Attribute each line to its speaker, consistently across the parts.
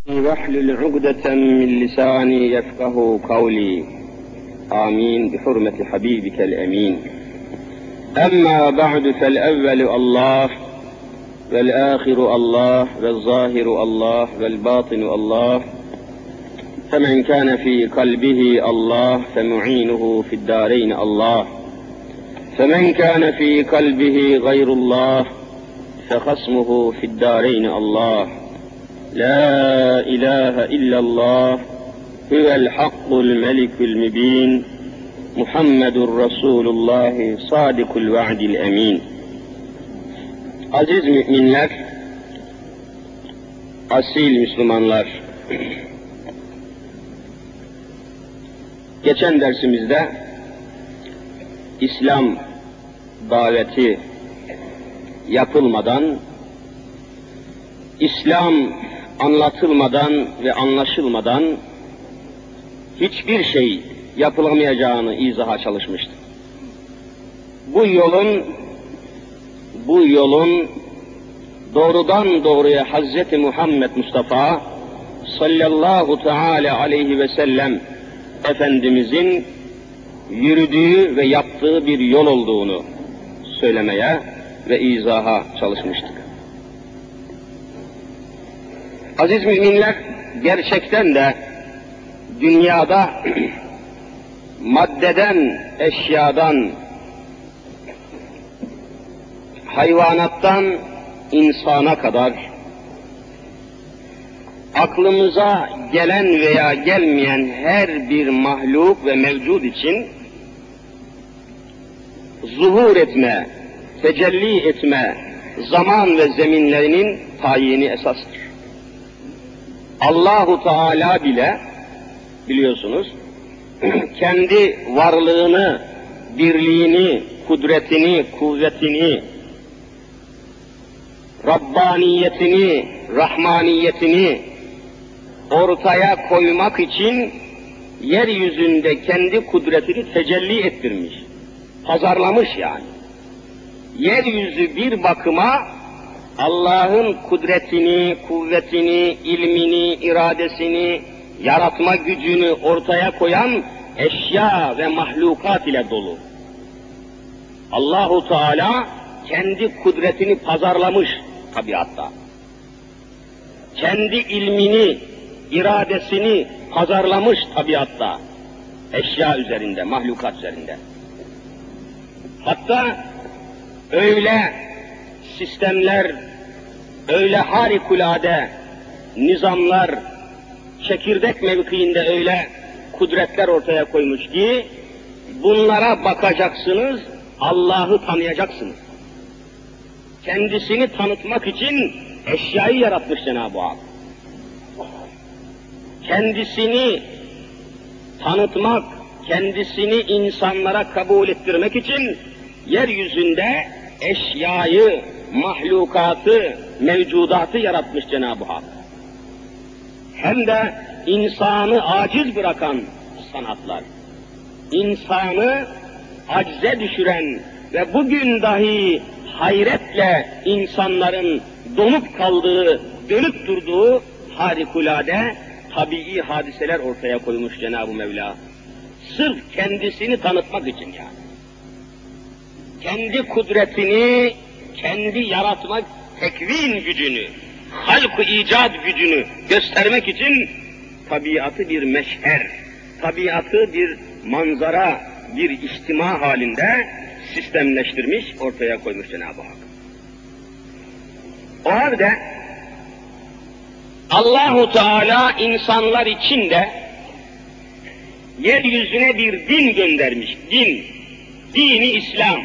Speaker 1: واحلل عقدة من لساني يفقه قولي آمين بحرمة حبيبك الأمين. أما بعد فالأول الله والآخر الله والظاهر الله والباطن الله، فمن كان في قلبه الله فمعينه في الدارين الله، فمن كان في قلبه غير الله فخصمه في الدارين الله. لا إله إلا الله هو الحق الملك المبين محمد رسول الله صادق الوعد الأمين. Aziz müminler, asil Müslümanlar, geçen dersimizde İslam daveti yapılmadan, İslam anlatılmadan ve anlaşılmadan hiçbir şey yapılamayacağını izaha çalışmıştı. Bu yolun doğrudan doğruya Hazreti Muhammed Mustafa sallallahu teala aleyhi ve sellem Efendimizin yürüdüğü ve yaptığı bir yol olduğunu söylemeye ve izaha çalışmıştık. Aziz müminler, gerçekten de dünyada maddeden, eşyadan, hayvanattan insana kadar aklımıza gelen veya gelmeyen her bir mahluk ve mevcud için zuhur etme, tecelli etme zaman ve zeminlerinin tayini esastır. Allahu Teala bile biliyorsunuz kendi varlığını, birliğini, kudretini, kuvvetini, Rabbaniyetini, Rahmaniyetini ortaya koymak için yeryüzünde kendi kudretini tecelli ettirmiş, pazarlamış yani. Yeryüzü bir bakıma Allah'ın kudretini, kuvvetini, ilmini, iradesini, yaratma gücünü ortaya koyan eşya ve mahlukat ile dolu. Allahu Teala kendi kudretini pazarlamış tabiatta. Kendi ilmini, iradesini pazarlamış tabiatta. Eşya üzerinde, mahlukat üzerinde. Hatta öyle sistemler, öyle harikulade nizamlar, çekirdek mevkiinde öyle kudretler ortaya koymuş ki, bunlara bakacaksınız, Allah'ı tanıyacaksınız. Kendisini tanıtmak için eşyayı yaratmış Cenab-ı Hak. Kendisini tanıtmak, kendisini insanlara kabul ettirmek için yeryüzünde eşyayı, mahlukatı, mevcudatı yaratmış Cenab-ı Hak. Hem de insanı aciz bırakan sanatlar, insanı acize düşüren ve bugün dahi hayretle insanların donup kaldığı, dönüp durduğu harikulade tabii hadiseler ortaya koymuş Cenab-ı Mevla. Sırf kendisini tanıtmak için yani. Kendi kudretini, kendi yaratmak, tekvin gücünü, halk-ı icat gücünü göstermek için tabiatı bir meşher, tabiatı bir manzara, bir içtima halinde sistemleştirmiş, ortaya koymuş Cenab-ı Hak. O halde Allahu Teala insanlar için de yeryüzüne bir din göndermiş, din, dini İslam.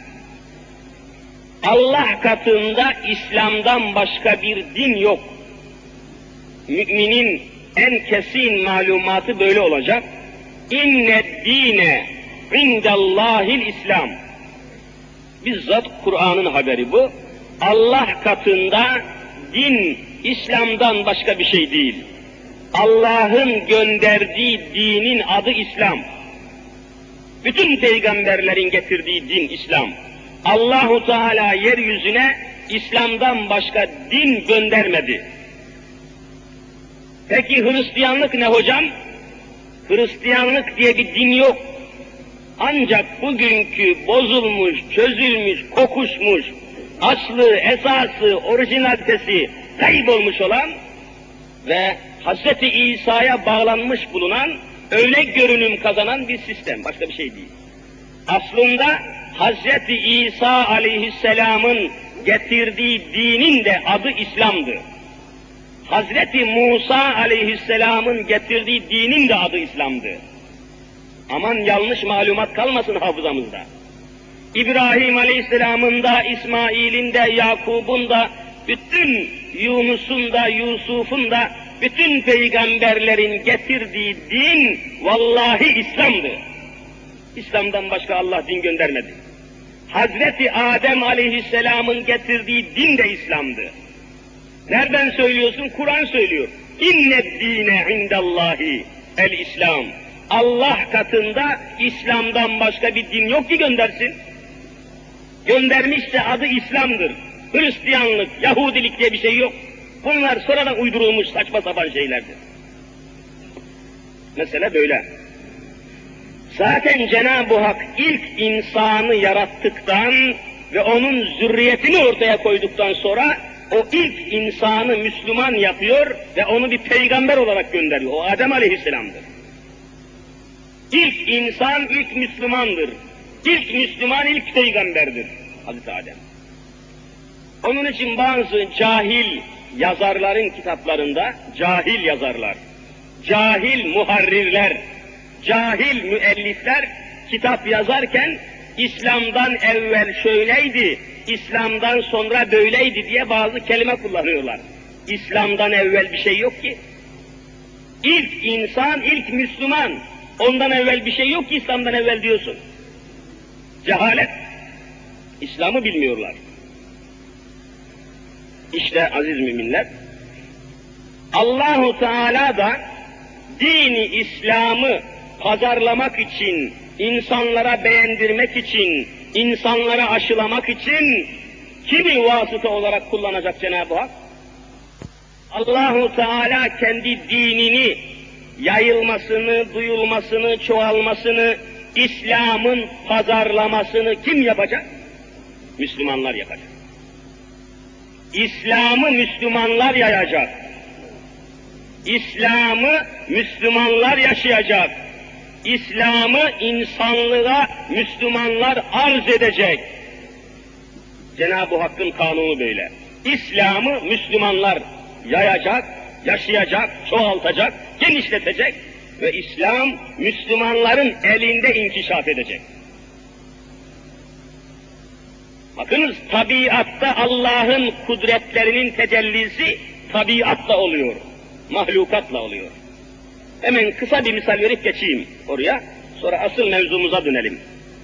Speaker 1: Allah katında İslam'dan başka bir din yok. Müminin en kesin malumatı böyle olacak. İnne dine indellahil İslam. Bizzat Kur'an'ın haberi bu. Allah katında din İslam'dan başka bir şey değil. Allah'ın gönderdiği dinin adı İslam. Bütün peygamberlerin getirdiği din İslam. Allahu Teala yeryüzüne İslam'dan başka din göndermedi. Peki Hristiyanlık ne hocam? Hristiyanlık diye bir din yok. Ancak bugünkü bozulmuş, çözülmüş, kokuşmuş, aslı, esası, orijinalitesi kaybolmuş olan ve Hz. İsa'ya bağlanmış bulunan, öyle görünüm kazanan bir sistem, başka bir şey değil. Aslında Hz. İsa aleyhisselamın getirdiği dinin de adı İslam'dı. Hz. Musa aleyhisselamın getirdiği dinin de adı İslam'dı. Aman yanlış malumat kalmasın hafızamızda. İbrahim aleyhisselamın da, İsmail'in de, Yakub'un da, bütün Yunus'un da, Yusuf'un da, bütün peygamberlerin getirdiği din vallahi İslam'dı. İslam'dan başka Allah din göndermedi. Hazreti Adem aleyhisselamın getirdiği din de İslam'dı. Nereden söylüyorsun? Kur'an söylüyor. İnned dine indallahi el İslam. Allah katında İslam'dan başka bir din yok ki göndersin. Göndermişse adı İslam'dır. Hristiyanlık, Yahudilik diye bir şey yok. Bunlar sonradan uydurulmuş saçma sapan şeylerdir. Mesele böyle. Zaten Cenab-ı Hak ilk insanı yarattıktan ve onun zürriyetini ortaya koyduktan sonra o ilk insanı Müslüman yapıyor ve onu bir peygamber olarak gönderiyor. O Adem Aleyhisselam'dır. İlk insan ilk Müslümandır. İlk Müslüman ilk peygamberdir Hazreti Adem. Onun için bazı cahil yazarların kitaplarında, cahil yazarlar, cahil muharrirler, cahil müellifler kitap yazarken İslam'dan evvel şöyleydi, İslam'dan sonra böyleydi diye bazı kelime kullanıyorlar. İslam'dan evvel bir şey yok ki. İlk insan, ilk Müslüman. Ondan evvel bir şey yok ki İslam'dan evvel diyorsun. Cehalet. İslam'ı bilmiyorlar. İşte aziz müminler, Allahu Teala da dini İslam'ı pazarlamak için, insanlara beğendirmek için, insanlara aşılamak için kimi vasıta olarak kullanacak Cenab-ı Hak? Allahu Teala kendi dinini yayılmasını, duyulmasını, çoğalmasını, İslam'ın pazarlamasını kim yapacak? Müslümanlar yapacak. İslam'ı Müslümanlar yayacak. İslam'ı Müslümanlar yaşayacak. İslam'ı insanlığa Müslümanlar arz edecek. Cenab-ı Hakk'ın kanunu böyle. İslam'ı Müslümanlar yayacak, yaşayacak, çoğaltacak, genişletecek ve İslam Müslümanların elinde inkişaf edecek. Bakınız, tabiatta Allah'ın kudretlerinin tecellisi tabiatla oluyor, mahlukatla oluyor. Hemen kısa bir misal verip geçeyim oraya, sonra asıl mevzumuza dönelim.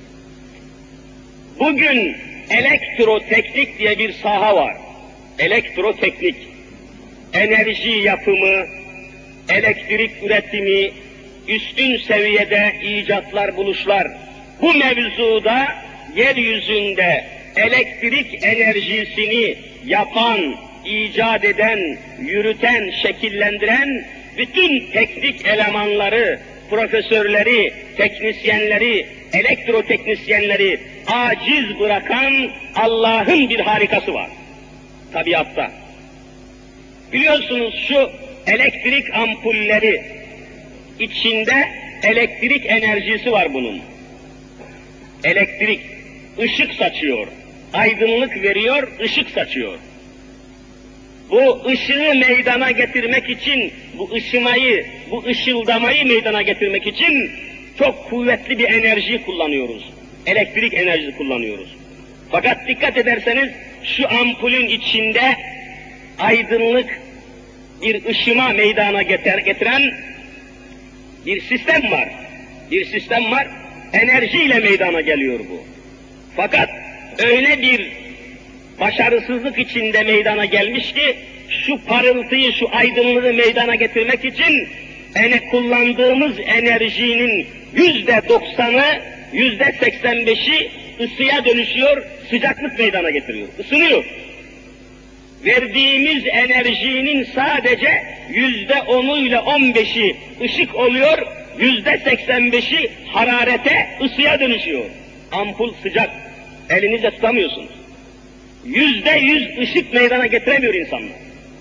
Speaker 1: Bugün elektroteknik diye bir saha var. Elektroteknik, enerji yapımı, elektrik üretimi, üstün seviyede icatlar, buluşlar. Bu mevzuda yeryüzünde elektrik enerjisini yapan, icat eden, yürüten, şekillendiren bütün teknik elemanları, profesörleri, teknisyenleri, elektroteknisyenleri aciz bırakan Allah'ın bir harikası var tabiatta. Biliyorsunuz şu elektrik ampulleri içinde elektrik enerjisi var bunun. Elektrik, ışık saçıyor, aydınlık veriyor, ışık saçıyor. Bu ışığı meydana getirmek için, bu ışımayı, bu ışıldamayı meydana getirmek için çok kuvvetli bir enerji kullanıyoruz. Elektrik enerjisi kullanıyoruz. Fakat dikkat ederseniz şu ampulün içinde aydınlık, bir ışıma meydana getiren bir sistem var. Bir sistem var, enerjiyle meydana geliyor bu. Fakat öyle bir başarısızlık içinde meydana gelmiş ki, şu parıltıyı, şu aydınlığı meydana getirmek için kullandığımız enerjinin %90'ı, %85'i ısıya dönüşüyor, sıcaklık meydana getiriyor, ısınıyor. Verdiğimiz enerjinin sadece %10'uyla 15'i ışık oluyor, %85'i hararete, ısıya dönüşüyor. Ampul sıcak, elinizle tutamıyorsunuz. %100 ışık meydana getiremiyor insanlar.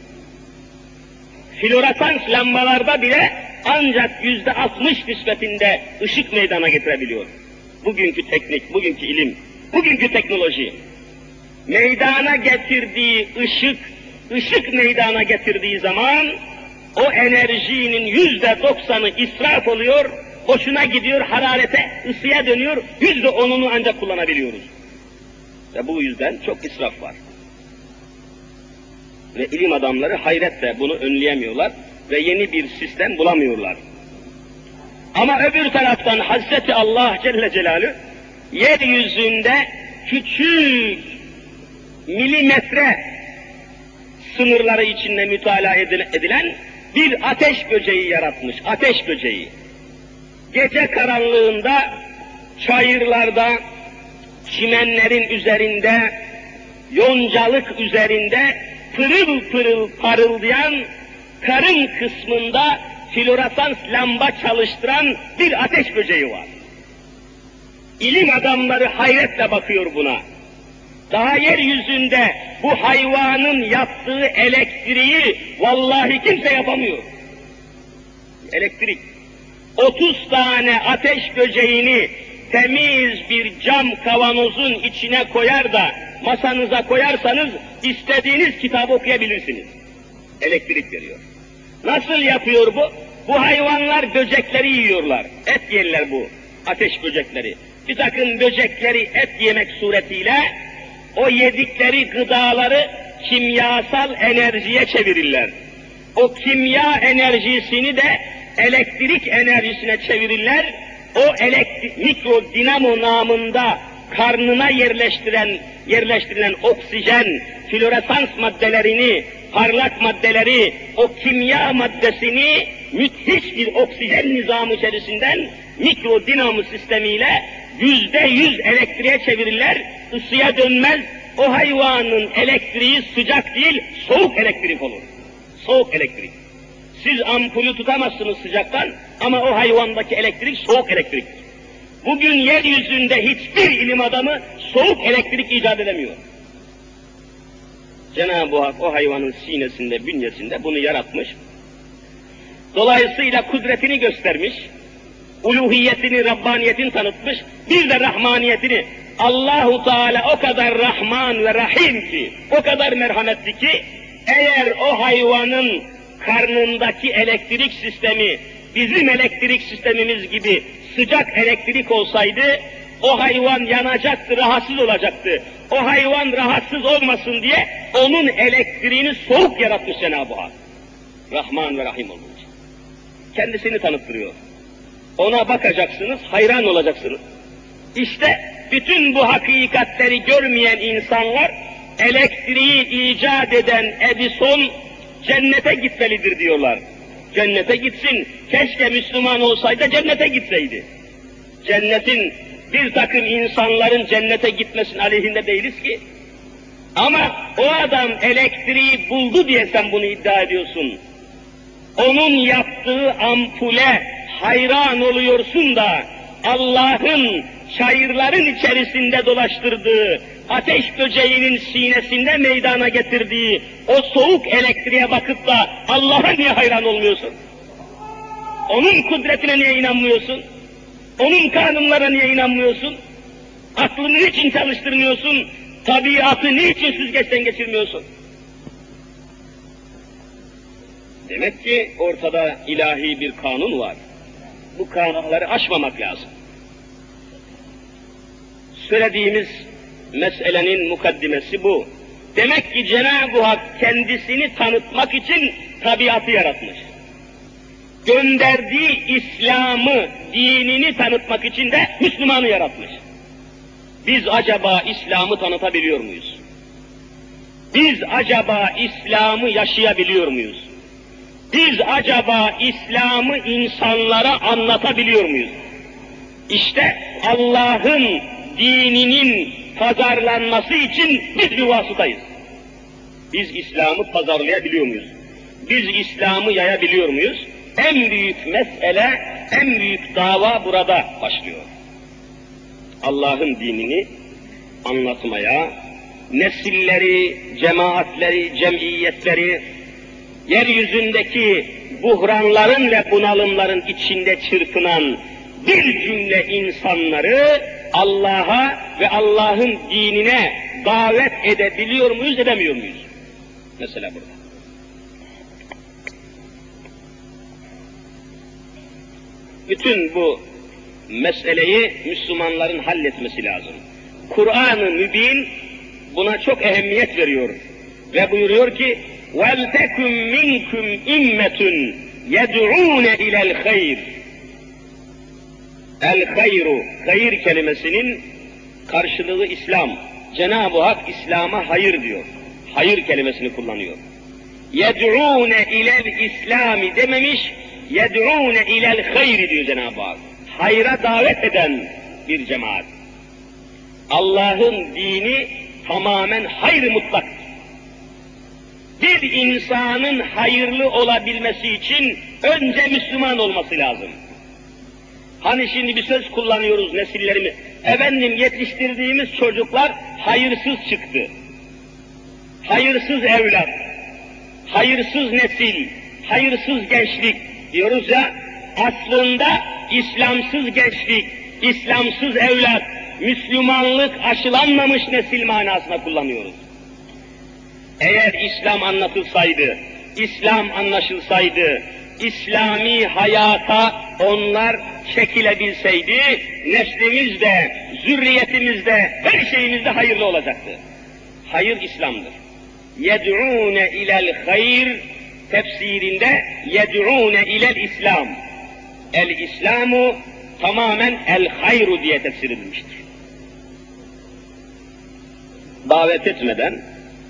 Speaker 1: Floresans lambalarda bile ancak %60 nispetinde ışık meydana getirebiliyor. Bugünkü teknik, bugünkü ilim, bugünkü teknoloji meydana getirdiği ışık meydana getirdiği zaman o enerjinin %90'ı israf oluyor, hoşuna gidiyor, hararete, ısıya dönüyor, %10'unu ancak kullanabiliyoruz. Ve bu yüzden çok israf var. Ve ilim adamları hayretle bunu önleyemiyorlar ve yeni bir sistem bulamıyorlar. Ama öbür taraftan Hazreti Allah Celle Celaluhu yeryüzünde küçük milimetre sınırları içinde mütalaa edilen bir ateş böceği yaratmış, ateş böceği. Gece karanlığında, çayırlarda, çimenlerin üzerinde, yoncalık üzerinde pırıl pırıl parıldayan, karın kısmında floresans lamba çalıştıran bir ateş böceği var. İlim adamları hayretle bakıyor buna. Daha yeryüzünde bu hayvanın yaptığı elektriği vallahi kimse yapamıyor. Elektrik. 30 tane ateş böceğini temiz bir cam kavanozun içine koyar da masanıza koyarsanız istediğiniz kitabı okuyabilirsiniz. Elektrik veriyor. Nasıl yapıyor bu? Bu hayvanlar böcekleri yiyorlar. Et yerler bu ateş böcekleri. Bir takım böcekleri et yemek suretiyle o yedikleri gıdaları kimyasal enerjiye çevirirler. O kimya enerjisini de elektrik enerjisine çevirirler. O mikro dinamo namında karnına yerleştirilen oksijen, floresans maddelerini, parlak maddeleri, o kimya maddesini müthiş bir oksijen nizamı içerisinden mikro dinamo sistemiyle %100 elektriğe çevirirler, ısıya dönmez. O hayvanın elektriği sıcak değil, soğuk elektrik olur. Soğuk elektrik. Siz ampulü tutamazsınız sıcaktan ama o hayvandaki elektrik soğuk elektrik. Bugün yeryüzünde hiçbir ilim adamı soğuk elektrik icat edemiyor. Cenab-ı Hak o hayvanın sinesinde, bünyesinde bunu yaratmış. Dolayısıyla kudretini göstermiş, uluhiyetini, Rabbaniyetini tanıtmış, bir de Rahmaniyetini. Allahu Teala o kadar Rahman ve Rahim ki, o kadar merhametli ki, eğer o hayvanın karnındaki elektrik sistemi bizim elektrik sistemimiz gibi sıcak elektrik olsaydı, o hayvan yanacaktı, rahatsız olacaktı. O hayvan rahatsız olmasın diye onun elektriğini soğuk yaratmış Cenab-ı Hak. Rahman ve Rahim olduğu için. Kendisini tanıttırıyor. Ona bakacaksınız, hayran olacaksınız. İşte bütün bu hakikatleri görmeyen insanlar, elektriği icat eden Edison cennete gitmelidir diyorlar. Cennete gitsin, keşke Müslüman olsaydı cennete gitseydi. Cennetin, bir takım insanların cennete gitmesinin aleyhinde değiliz ki. Ama o adam elektriği buldu diye sen bunu iddia ediyorsun. Onun yaptığı ampule hayran oluyorsun da Allah'ın çayırların içerisinde dolaştırdığı, ateş böceğinin sinesinde meydana getirdiği o soğuk elektriğe bakıp da Allah'a niye hayran olmuyorsun? Onun kudretine niye inanmıyorsun? Onun kanunlara niye inanmıyorsun? Aklını niçin çalıştırmıyorsun? Tabiatı niçin süzgeçten geçirmiyorsun? Demek ki ortada ilahi bir kanun var. Bu kanunları aşmamak lazım. Söylediğimiz meselenin mukaddimesi bu. Demek ki Cenab-ı Hak kendisini tanıtmak için tabiatı yaratmış. Gönderdiği İslam'ı, dinini tanıtmak için de Müslümanı yaratmış. Biz acaba İslam'ı tanıtabiliyor muyuz? Biz acaba İslam'ı yaşayabiliyor muyuz? Biz acaba İslam'ı insanlara anlatabiliyor muyuz? İşte Allah'ın dininin pazarlanması için biz bir vasıtayız. Biz İslam'ı pazarlayabiliyor muyuz? Biz İslam'ı yayabiliyor muyuz? En büyük mesele, en büyük dava burada başlıyor. Allah'ın dinini anlatmaya, nesilleri, cemaatleri, cemiyetleri, yeryüzündeki buhranların ve bunalımların içinde çırpınan bir cümle insanları Allah'a ve Allah'ın dinine davet edebiliyor muyuz, edemiyor muyuz? Mesela burada. Bütün bu meseleyi Müslümanların halletmesi lazım. Kur'an-ı Mübin buna çok ehemmiyet veriyor ve buyuruyor ki وَلْتَكُمْ مِنْكُمْ اِمَّةٌ يَدْعُونَ اِلَى الْخَيْرِ. El-hayru, hayır kelimesinin karşılığı İslam. Cenab-ı Hak İslam'a hayır diyor. Hayır kelimesini kullanıyor. يَدْعُونَ اِلَى الْاِسْلَامِ dememiş, يَدْعُونَ اِلَى الْخَيْرِ diyor Cenab-ı Hak. Hayra davet eden bir cemaat. Allah'ın dini tamamen hayır mutlak. Bir insanın hayırlı olabilmesi için önce Müslüman olması lazım. Hani şimdi bir söz kullanıyoruz nesillerimiz. Efendim yetiştirdiğimiz çocuklar hayırsız çıktı. Hayırsız evlat, hayırsız nesil, hayırsız gençlik diyoruz ya. Aslında İslamsız gençlik, İslamsız evlat, Müslümanlık aşılanmamış nesil manasına kullanıyoruz. Eğer İslam anlatılsaydı, İslam anlaşılsaydı, İslami hayata onlar çekilebilseydi, neslimizde, zürriyetimizde, her şeyimizde hayırlı olacaktı. Hayır İslam'dır. يَدْعُونَ اِلَى الْخَيْرِ tefsirinde يَدْعُونَ اِلَى الْاِسْلَامِ. El-İslamu tamamen el-hayru diye tefsir edilmiştir. Davet etmeden,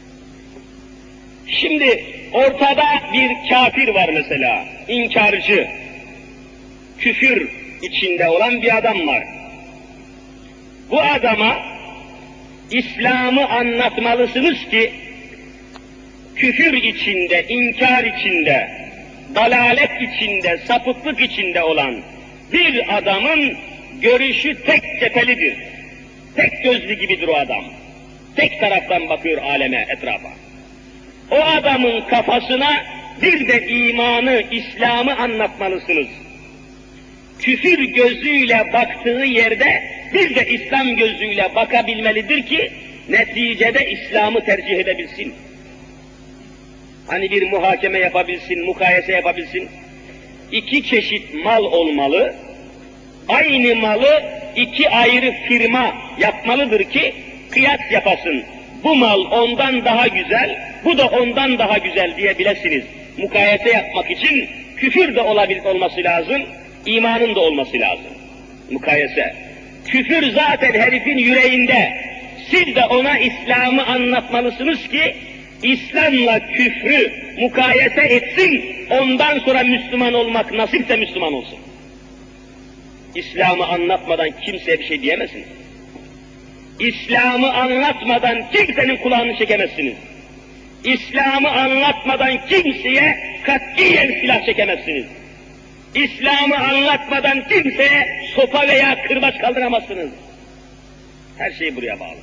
Speaker 1: şimdi ortada bir kafir var mesela, inkarcı, küfür içinde olan bir adam var. Bu adama İslam'ı anlatmalısınız ki, küfür içinde, inkar içinde, dalalet içinde, sapıklık içinde olan bir adamın görüşü tek cephelidir. Tek gözlü gibidir o adam. Tek taraftan bakıyor aleme, etrafa. O adamın kafasına bir de imanı, İslam'ı anlatmalısınız. Küfür gözüyle baktığı yerde bir de İslam gözüyle bakabilmelidir ki neticede İslam'ı tercih edebilsin. Hani bir muhakeme yapabilsin, mukayese yapabilsin. İki çeşit mal olmalı, aynı malı iki ayrı firma yapmalıdır ki kıyas yapasın. Bu mal ondan daha güzel, bu da ondan daha güzel diyebilirsiniz. Mukayese yapmak için küfür de olması lazım, imanın da olması lazım. Mukayese. Küfür zaten herifin yüreğinde. Siz de ona İslam'ı anlatmalısınız ki İslam'la küfrü mukayese etsin, ondan sonra Müslüman olmak nasipse Müslüman olsun. İslam'ı anlatmadan kimseye bir şey diyemezsiniz. İslam'ı anlatmadan kimsenin kulağını çekemezsiniz. İslam'ı anlatmadan kimseye katiyen silah çekemezsiniz. İslam'ı anlatmadan kimseye sopa veya kırbaç kaldıramazsınız. Her şey buraya bağlı.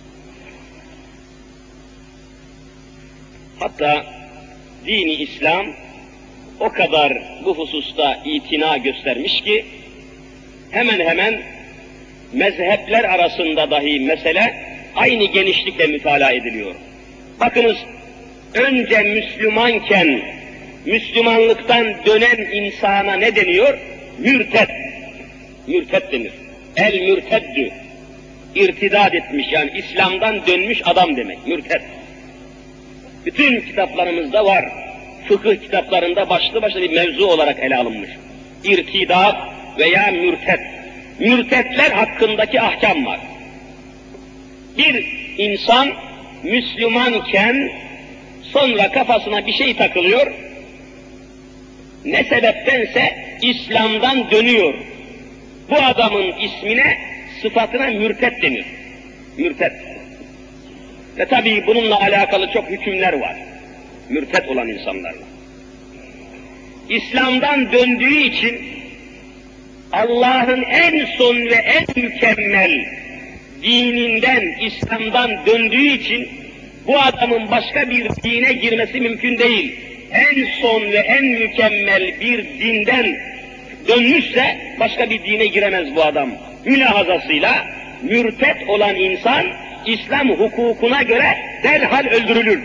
Speaker 1: Hatta dini İslam o kadar bu hususta itina göstermiş ki hemen hemen mezhepler arasında dahi mesele aynı genişlikle mütalaa ediliyor. Bakınız, önce Müslümanken Müslümanlıktan dönen insana ne deniyor? Mürted. Mürted denir. El-mürteddü. İrtidad etmiş, yani İslam'dan dönmüş adam demek, mürted. Bütün kitaplarımızda var. Fıkıh kitaplarında başlı başına bir mevzu olarak ele alınmış. İrtidat veya mürted. Mürtedler hakkındaki ahkam var. Bir insan Müslümanken sonra kafasına bir şey takılıyor, ne sebeptense İslam'dan dönüyor. Bu adamın ismine, sıfatına mürted denir. Mürted. Ve tabii bununla alakalı çok hükümler var. Mürted olan insanlarla. İslam'dan döndüğü için Allah'ın en son ve en mükemmel dininden, İslam'dan döndüğü için bu adamın başka bir dine girmesi mümkün değil. En son ve en mükemmel bir dinden dönmüşse başka bir dine giremez bu adam. Mülahazasıyla mürtet olan insan İslam hukukuna göre derhal öldürülür.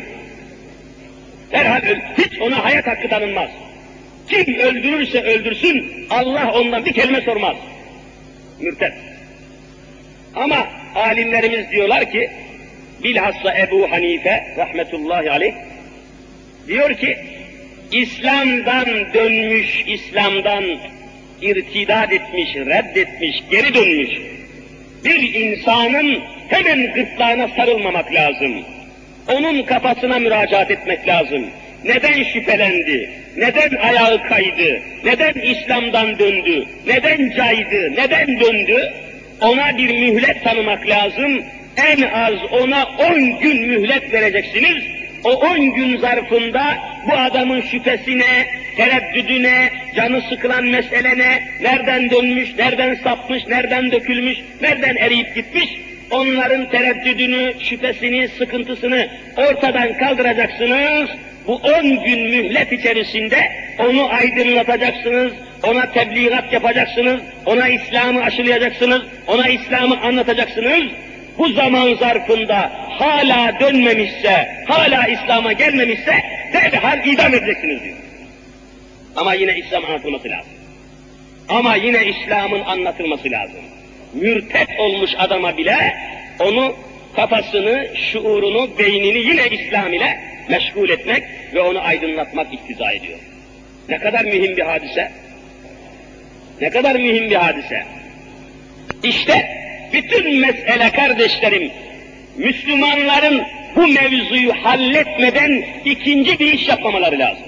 Speaker 1: Hiç ona hayat hakkı tanınmaz. Kim öldürürse öldürsün Allah ondan bir kelime sormaz. Mürtet. Ama alimlerimiz diyorlar ki, bilhassa Ebu Hanife rahmetullahi aleyh diyor ki, İslam'dan dönmüş, İslam'dan irtidat etmiş, reddetmiş, geri dönmüş bir insanın hemen gırtlağına sarılmamak lazım. Onun kafasına müracaat etmek lazım. Neden şüphelendi? Neden ayağı kaydı? Neden İslam'dan döndü? Neden caydı? Neden döndü? Ona bir mühlet tanımak lazım. En az ona 10 gün mühlet vereceksiniz. O 10 gün zarfında bu adamın şüphesine, tereddüdüne, canı sıkılan meselene, nereden dönmüş, nereden sapmış, nereden dökülmüş, nereden eriyip gitmiş, onların tereddüdünü, şüphesini, sıkıntısını ortadan kaldıracaksınız. Bu 10 gün mühlet içerisinde onu aydınlatacaksınız, ona tebliğat yapacaksınız, ona İslam'ı aşılayacaksınız, ona İslam'ı anlatacaksınız. Bu zaman zarfında hala dönmemişse, hala İslam'a gelmemişse derhal idam edeceksiniz diyor. Ama yine İslam anlatılması lazım. Ama yine İslam'ın anlatılması lazım. Mürtet olmuş adama bile onu, kafasını, şuurunu, beynini yine İslam ile meşgul etmek ve onu aydınlatmak iktiza ediyor. Ne kadar mühim bir hadise. Ne kadar mühim bir hadise. İşte bütün mesele kardeşlerim, Müslümanların bu mevzuyu halletmeden ikinci bir iş yapmamaları lazım.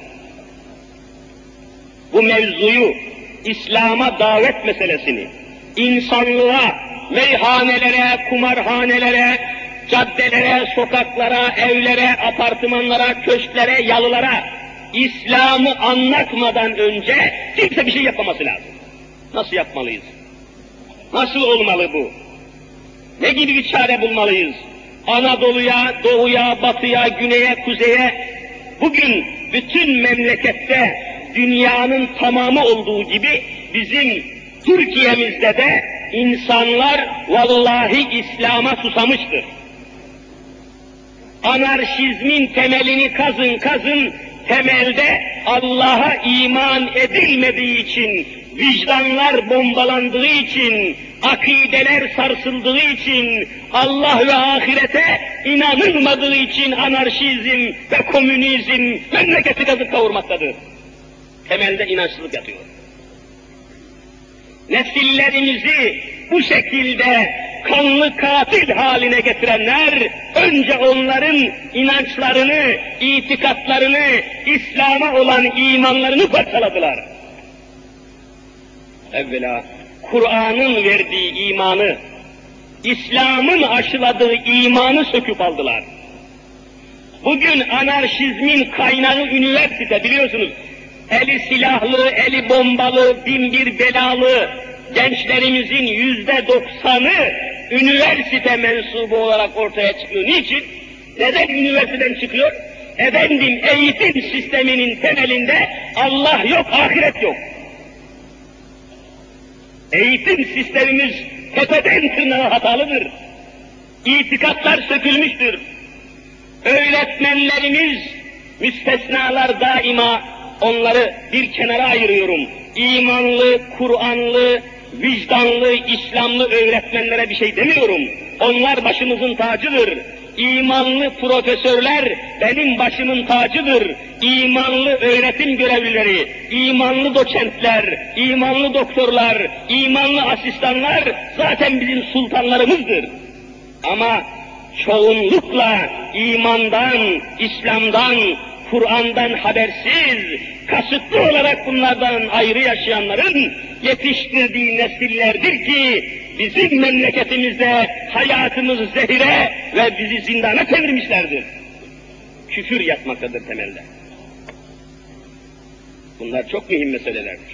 Speaker 1: Bu mevzuyu, İslam'a davet meselesini, insanlığa, meyhanelere, kumarhanelere, caddelere, sokaklara, evlere, apartmanlara, köşklere, yalılara İslam'ı anlatmadan önce kimse bir şey yapmaması lazım. Nasıl yapmalıyız? Nasıl olmalı bu? Ne gibi bir çare bulmalıyız? Anadolu'ya, doğuya, batıya, güneye, kuzeye, bugün bütün memlekette dünyanın tamamı olduğu gibi bizim Türkiye'mizde de insanlar vallahi İslam'a susamıştır. Anarşizmin temelini kazın, temelde Allah'a iman edilmediği için, vicdanlar bombalandığı için, akideler sarsıldığı için, Allah ve ahirete inanılmadığı için anarşizm ve komünizm memleketi kazıp kavurmaktadır. Temelde inançsızlık yatıyor. Nesillerimizi bu şekilde kanlı katil haline getirenler, önce onların inançlarını, itikatlarını, İslam'a olan imanlarını parçaladılar. Evvela Kur'an'ın verdiği imanı, İslam'ın aşıladığı imanı söküp aldılar. Bugün anarşizmin kaynağı üniversite, biliyorsunuz. Eli silahlı, eli bombalı, binbir belalı gençlerimizin %90'ı üniversite mensubu olarak ortaya çıkıyor. Niçin? Neden üniversiteden çıkıyor? Efendim, eğitim sisteminin temelinde Allah yok, ahiret yok. Eğitim sistemimiz tepeden tırnağa hatalıdır. İtikatlar sökülmüştür. Öğretmenlerimiz, müstesnalar daima, onları bir kenara ayırıyorum. İmanlı, Kur'anlı, vicdanlı, İslamlı öğretmenlere bir şey demiyorum. Onlar başımızın tacıdır. İmanlı profesörler benim başımın tacıdır. İmanlı öğretim görevlileri, imanlı doçentler, imanlı doktorlar, imanlı asistanlar zaten bizim sultanlarımızdır. Ama çoğunlukla imandan, İslam'dan, Kur'an'dan habersiz, kasıtlı olarak bunlardan ayrı yaşayanların yetiştirdiği nesillerdir ki bizim memleketimizde hayatımızı zehire ve bizi zindana çevirmişlerdir. Küfür yatmaktadır temelde. Bunlar çok mühim meselelerdir.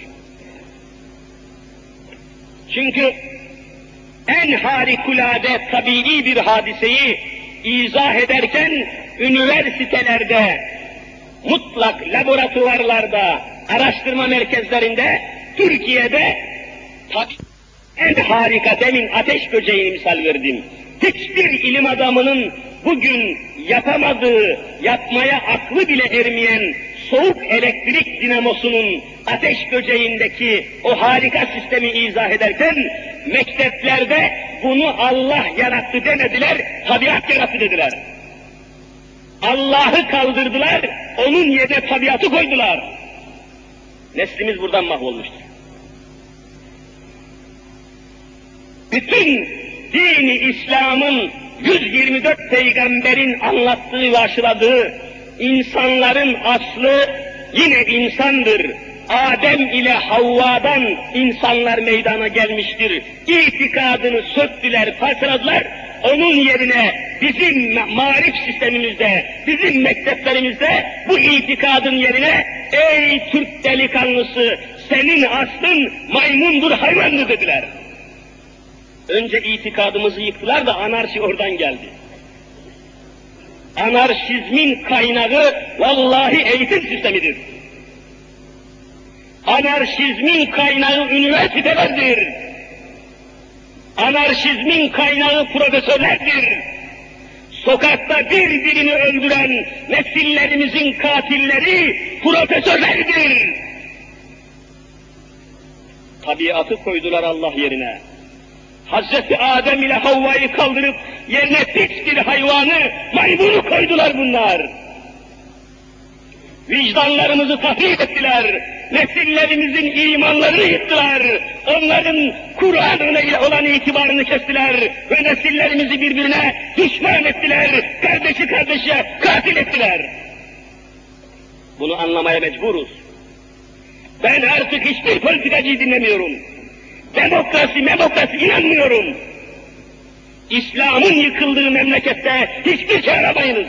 Speaker 1: Çünkü en harikulade tabii bir hadiseyi izah ederken üniversitelerde, mutlak laboratuvarlarda, araştırma merkezlerinde, Türkiye'de tabii en harika, demin ateş böceğini misal verdim. Hiçbir ilim adamının bugün yapamadığı, yapmaya aklı bile ermeyen soğuk elektrik dinamosunun ateş böceğindeki o harika sistemi izah ederken mekteplerde bunu Allah yarattı demediler, tabiat yarattı dediler. Allah'ı kaldırdılar, onun yerine tabiatı koydular. Neslimiz buradan mahvolmuştur. Bütün dini İslam'ın 124 peygamberin anlattığı ve aşıladığı insanların aslı yine insandır. Adem ile Havva'dan insanlar meydana gelmiştir. İtikadını söktüler, parçaladılar. Onun yerine bizim marif sistemimizde, bizim mekteplerimizde bu itikadın yerine ey Türk delikanlısı senin aslın maymundur, hayvandır dediler. Önce itikadımızı yıktılar da anarşi oradan geldi. Anarşizmin kaynağı vallahi eğitim sistemidir. Anarşizmin kaynağı üniversitelerdir. Anarşizmin kaynağı profesörlerdir. Sokakta birbirini öldüren nesillerimizin katilleri profesörlerdir. Tabiatı koydular Allah yerine. Hazreti Adem ile Havva'yı kaldırıp yerine pis bir hayvanı, maymunu koydular bunlar. Vicdanlarımızı tahrip ettiler, nesillerimizin imanlarını yıktılar, onların Kur'an'ına olan itibarını kestiler ve nesillerimizi birbirine düşman ettiler, kardeşi kardeşe katil ettiler. Bunu anlamaya mecburuz. Ben artık hiçbir politikacıyı dinlemiyorum. Demokrasi inanmıyorum. İslam'ın yıkıldığı memlekette hiçbir şey aramayınız.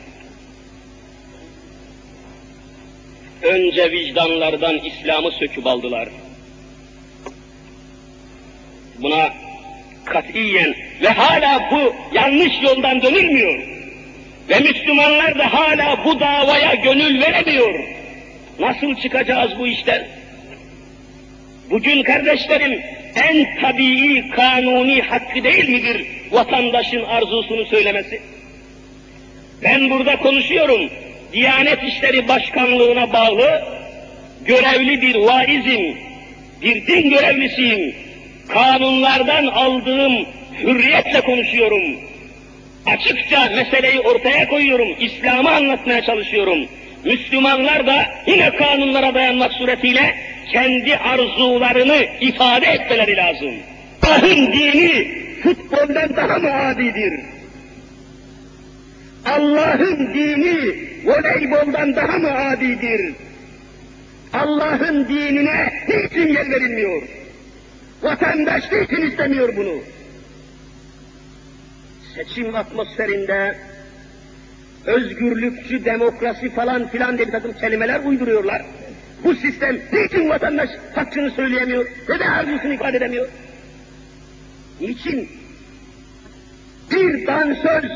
Speaker 1: Önce vicdanlardan İslam'ı söküp aldılar. Buna katiyen ve hala bu yanlış yoldan dönülmüyor. Ve Müslümanlar da hala bu davaya gönül veremiyor. Nasıl çıkacağız bu işten? Bugün kardeşlerim en tabii, kanuni hakkı değil midir vatandaşın arzusunu söylemesi? Ben burada konuşuyorum, Diyanet İşleri Başkanlığı'na bağlı görevli bir vaizim, bir din görevlisiyim. Kanunlardan aldığım hürriyetle konuşuyorum. Açıkça meseleyi ortaya koyuyorum, İslam'ı anlatmaya çalışıyorum. Müslümanlar da yine kanunlara dayanmak suretiyle kendi arzularını ifade etmeleri lazım. Allah'ın dini futboldan daha mı adidir? Allah'ın dini voleyboldan daha mı adidir? Allah'ın dinine niçin yer verilmiyor? Vatandaş niçin istemiyor bunu? Seçim atmosferinde özgürlükçü, demokrasi falan filan diye bir takım kelimeler uyduruyorlar. Bu sistem niçin vatandaş hakkını söyleyemiyor ve de arzusunu ifade edemiyor? Niçin? Bir dansöz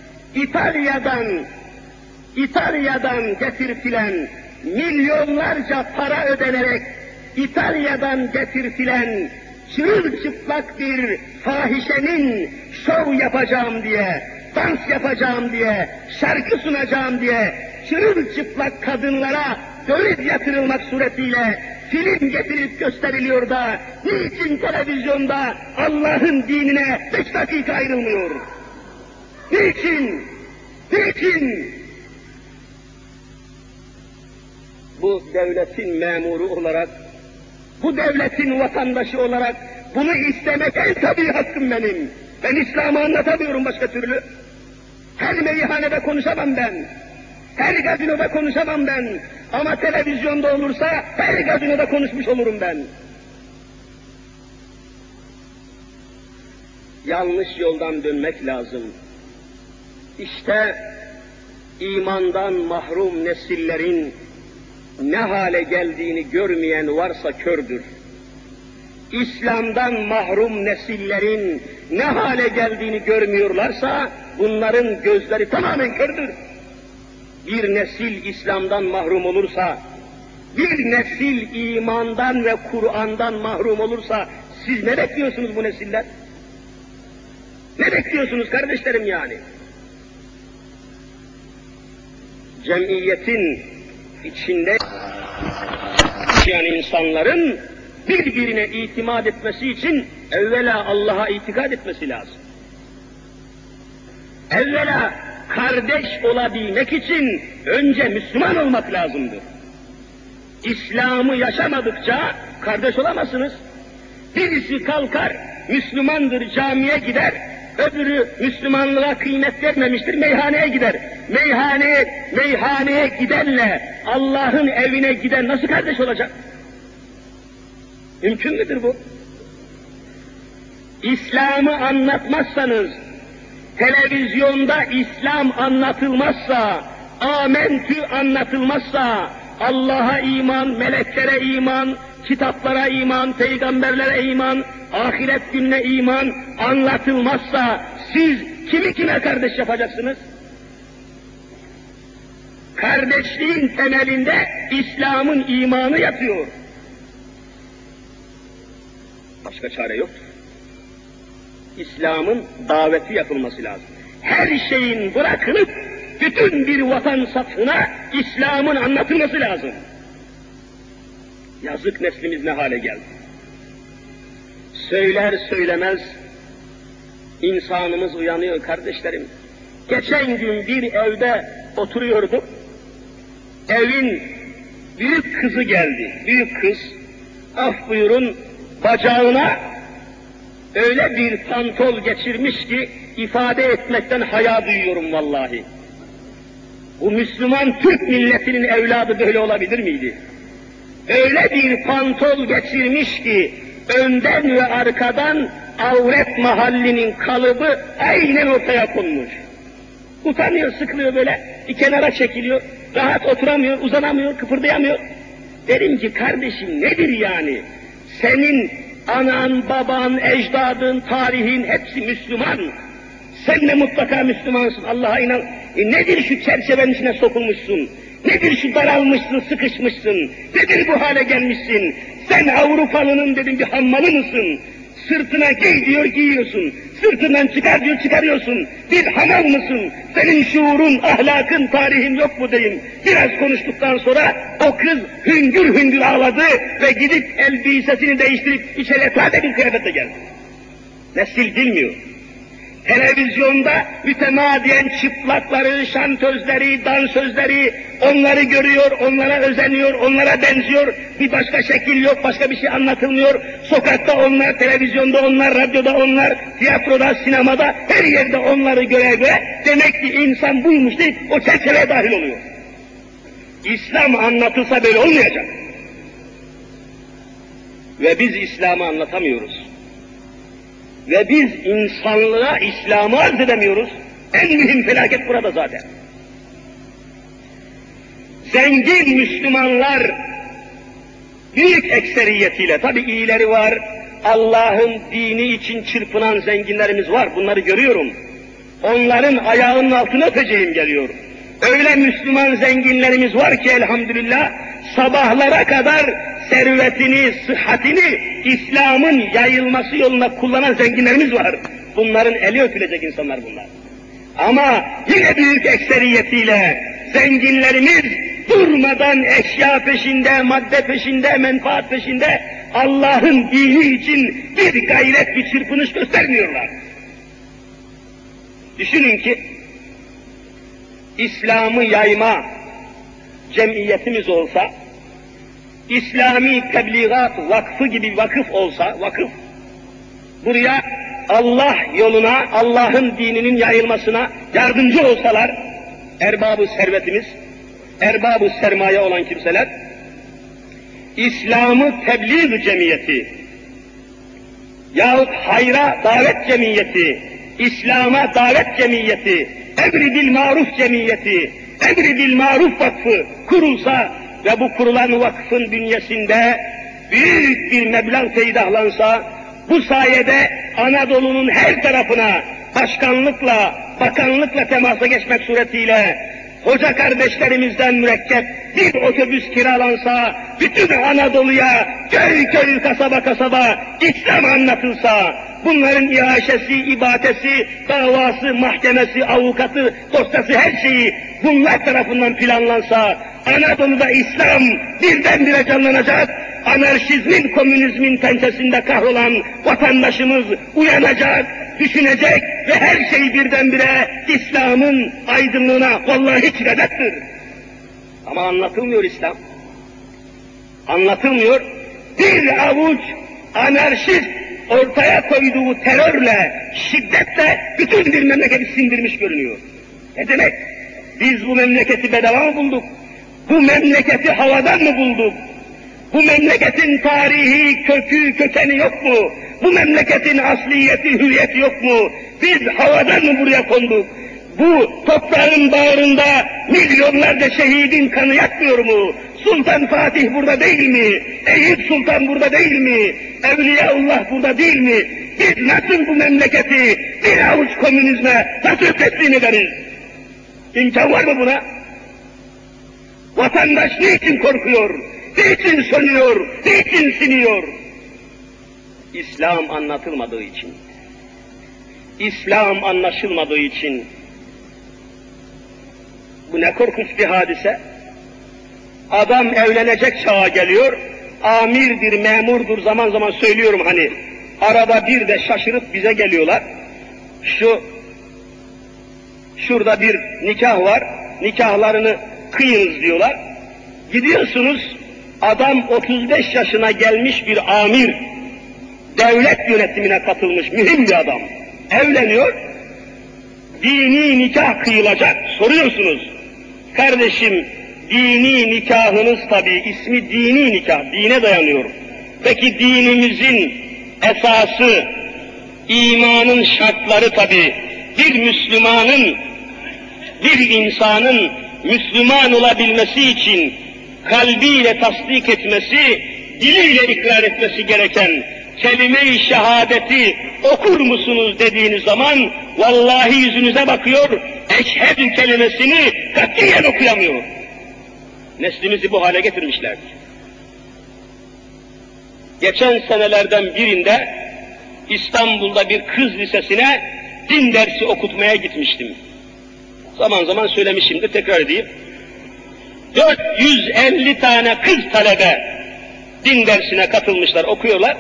Speaker 1: İtalya'dan getirtilen, milyonlarca para ödenerek İtalya'dan getirtilen çırılçıplak bir fahişenin şov yapacağım diye, dans yapacağım diye, şarkı sunacağım diye çırılçıplak kadınlara döviz yatırılmak suretiyle film getirip gösteriliyor da niçin televizyonda Allah'ın dinine 5 dakika ayrılmıyor? Niçin? Niçin? Bu devletin memuru olarak, bu devletin vatandaşı olarak bunu istemek en tabii hakkım benim. Ben İslam'ı anlatamıyorum başka türlü. Her meyhanede konuşamam ben. Her gazinoda konuşamam ben. Ama televizyonda olursa her gazinoda konuşmuş olurum ben. Yanlış yoldan dönmek lazım. İşte imandan mahrum nesillerin ne hale geldiğini görmeyen varsa kördür. İslam'dan mahrum nesillerin ne hale geldiğini görmüyorlarsa bunların gözleri tamamen kördür. Bir nesil İslam'dan mahrum olursa, bir nesil imandan ve Kur'an'dan mahrum olursa siz ne bekliyorsunuz bu nesiller? Ne bekliyorsunuz kardeşlerim yani? Cemiyetin içinde yaşayan insanların birbirine itimat etmesi için evvela Allah'a itikad etmesi lazım. Evvela kardeş olabilmek için önce Müslüman olmak lazımdır. İslam'ı yaşamadıkça kardeş olamazsınız. Birisi kalkar, Müslümandır, camiye gider, öbürü Müslümanlığa kıymet vermemiştir, meyhaneye gider. Meyhaneye gidenle Allah'ın evine giden nasıl kardeş olacak? Mümkün müdür bu? İslam'ı anlatmazsanız, televizyonda İslam anlatılmazsa, amentü anlatılmazsa, Allah'a iman, meleklere iman, kitaplara iman, peygamberlere iman, ahiret gününe iman anlatılmazsa siz kimi kime kardeş yapacaksınız? Kardeşliğin temelinde İslam'ın imanı yatıyor. Başka çare yok. İslam'ın daveti yapılması lazım. Her şeyin bırakılıp bütün bir vatan safına İslam'ın anlatılması lazım. Yazık neslimiz ne hale geldi. Söyler söylemez insanımız uyanıyor kardeşlerim. Geçen gün bir evde oturuyorduk. Evin büyük kızı geldi. Büyük kız, af buyurun, bacağına öyle bir pantol geçirmiş ki ifade etmekten haya duyuyorum vallahi. Bu Müslüman Türk milletinin evladı böyle olabilir miydi? Öyle bir pantol geçirmiş ki önden ve arkadan avret mahallinin kalıbı aynen ortaya konmuş. Utanıyor, sıkılıyor böyle, bir kenara çekiliyor, rahat oturamıyor, uzanamıyor, kıpırdayamıyor. Derim ki kardeşim nedir yani? Senin anan, baban, ecdadın, tarihin hepsi Müslüman. Sen de mutlaka Müslümansın, Allah'a inan. Nedir şu çerçevenin içine sokulmuşsun? Nedir şu daralmışsın, sıkışmışsın? Nedir bu hale gelmişsin? Sen Avrupalının dedim bir hammalı mısın? Sırtına giy diyor giyiyorsun. Sırtından çıkar diyor çıkarıyorsun. Bir hamal mısın? Senin şuurun, ahlakın, tarihin yok mu diyeyim. Biraz konuştuktan sonra o kız hüngür hüngür ağladı ve gidip elbisesini değiştirip içeri sade bir kıyafetle geldi. Nesil bilmiyor. Televizyonda mütemadiyen çıplakları, şantözleri, dansözleri, onları görüyor, onlara özeniyor, onlara benziyor. Bir başka şekil yok, başka bir şey anlatılmıyor. Sokakta onlar, televizyonda onlar, radyoda onlar, tiyatroda, sinemada, her yerde onları göre demek ki insan buymuş deyip o çerçeveye dahil oluyor. İslam anlatılsa böyle olmayacak. Ve biz İslam'ı anlatamıyoruz. Ve biz insanlığa İslam'ı arz edemiyoruz. En mühim felaket burada zaten. Zengin Müslümanlar büyük ekseriyetiyle, tabi iyileri var, Allah'ın dini için çırpınan zenginlerimiz var, bunları görüyorum. Onların ayağının altına öpeceğim geliyor. Öyle Müslüman zenginlerimiz var ki elhamdülillah, sabahlara kadar servetini, sıhhatini İslam'ın yayılması yoluna kullanan zenginlerimiz var. Bunların eli öpülecek insanlar bunlar. Ama yine büyük ekseriyetiyle zenginlerimiz durmadan eşya peşinde, madde peşinde, menfaat peşinde Allah'ın dini için bir gayret, bir çırpınış göstermiyorlar. Düşünün ki İslam'ı yayma cemiyetimiz olsa, İslami Tebliğat Vakfı gibi vakıf olsa, vakıf, buraya Allah yoluna, Allah'ın dininin yayılmasına yardımcı olsalar, erbab-ı servetimiz, erbab-ı sermaye olan kimseler, İslam'ı tebliğ cemiyeti, yahut hayra davet cemiyeti, İslam'a davet cemiyeti, emri bil maruf cemiyeti, emri bil maruf vakfı kurulsa, ve bu kurulan vakfın bünyesinde büyük bir meblağ peydahlansa, bu sayede Anadolu'nun her tarafına başkanlıkla, bakanlıkla temasa geçmek suretiyle hoca kardeşlerimizden mürekkep bir otobüs kiralansa, bütün Anadolu'ya köy köy, kasaba kasaba İslam anlatılsa, bunların iaşesi, ibadesi, davası, mahkemesi, avukatı, dosyası, her şeyi bunlar tarafından planlansa, Anadolu'da İslam birdenbire canlanacak, anarşizmin, komünizmin pençesinde kahrolan vatandaşımız uyanacak, düşünecek ve her şey birdenbire İslam'ın aydınlığına vallahi çıkacaktır. Ama anlatılmıyor İslam. Anlatılmıyor. Bir avuç anarşist ortaya koyduğu terörle, şiddetle bütün bir memleketi sindirmiş görünüyor. Ne demek? Biz bu memleketi bedava mı bulduk? Bu memleketi havadan mı bulduk? Bu memleketin tarihi, kökü, kökeni yok mu? Bu memleketin asliyeti, hüviyeti yok mu? Biz havadan mı buraya konduk? Bu toprağın bağrında milyonlarca şehidin kanı yakmıyor mu? Sultan Fatih burada değil mi? Eyüp Sultan burada değil mi? Evliyaullah burada değil mi? Biz nasıl bu memleketi bir avuç komünizme nasıl teslim ederiz? İmkan var mı buna? Vatandaş niçin korkuyor? Niçin sönüyor? Niçin siniyor? İslam anlatılmadığı için. İslam anlaşılmadığı için. Bu ne korkunç bir hadise. Adam evlenecek çağa geliyor, amirdir, memurdur, zaman zaman söylüyorum hani, arada bir de şaşırıp bize geliyorlar. Şurada bir nikah var, nikahlarını kıyınız diyorlar. Gidiyorsunuz, adam 35 yaşına gelmiş bir amir, devlet yönetimine katılmış mühim bir adam. Evleniyor, dini nikah kıyılacak, soruyorsunuz. Kardeşim, dini nikahınız tabii, ismi dini nikah, dine dayanıyor. Peki dinimizin esası, imanın şartları tabii, bir Müslümanın, bir insanın Müslüman olabilmesi için kalbiyle tasdik etmesi, diliyle ikrar etmesi gereken kelime-i şehadeti okur musunuz dediğiniz zaman, vallahi yüzünüze bakıyor, eşhedü kelimesini katiyen okuyamıyor. Neslimizi bu hale getirmişlerdir. Geçen senelerden birinde İstanbul'da bir kız lisesine din dersi okutmaya gitmiştim. Zaman zaman söylemişimdir, tekrar edeyim. 450 tane kız talebe din dersine katılmışlar, okuyorlar.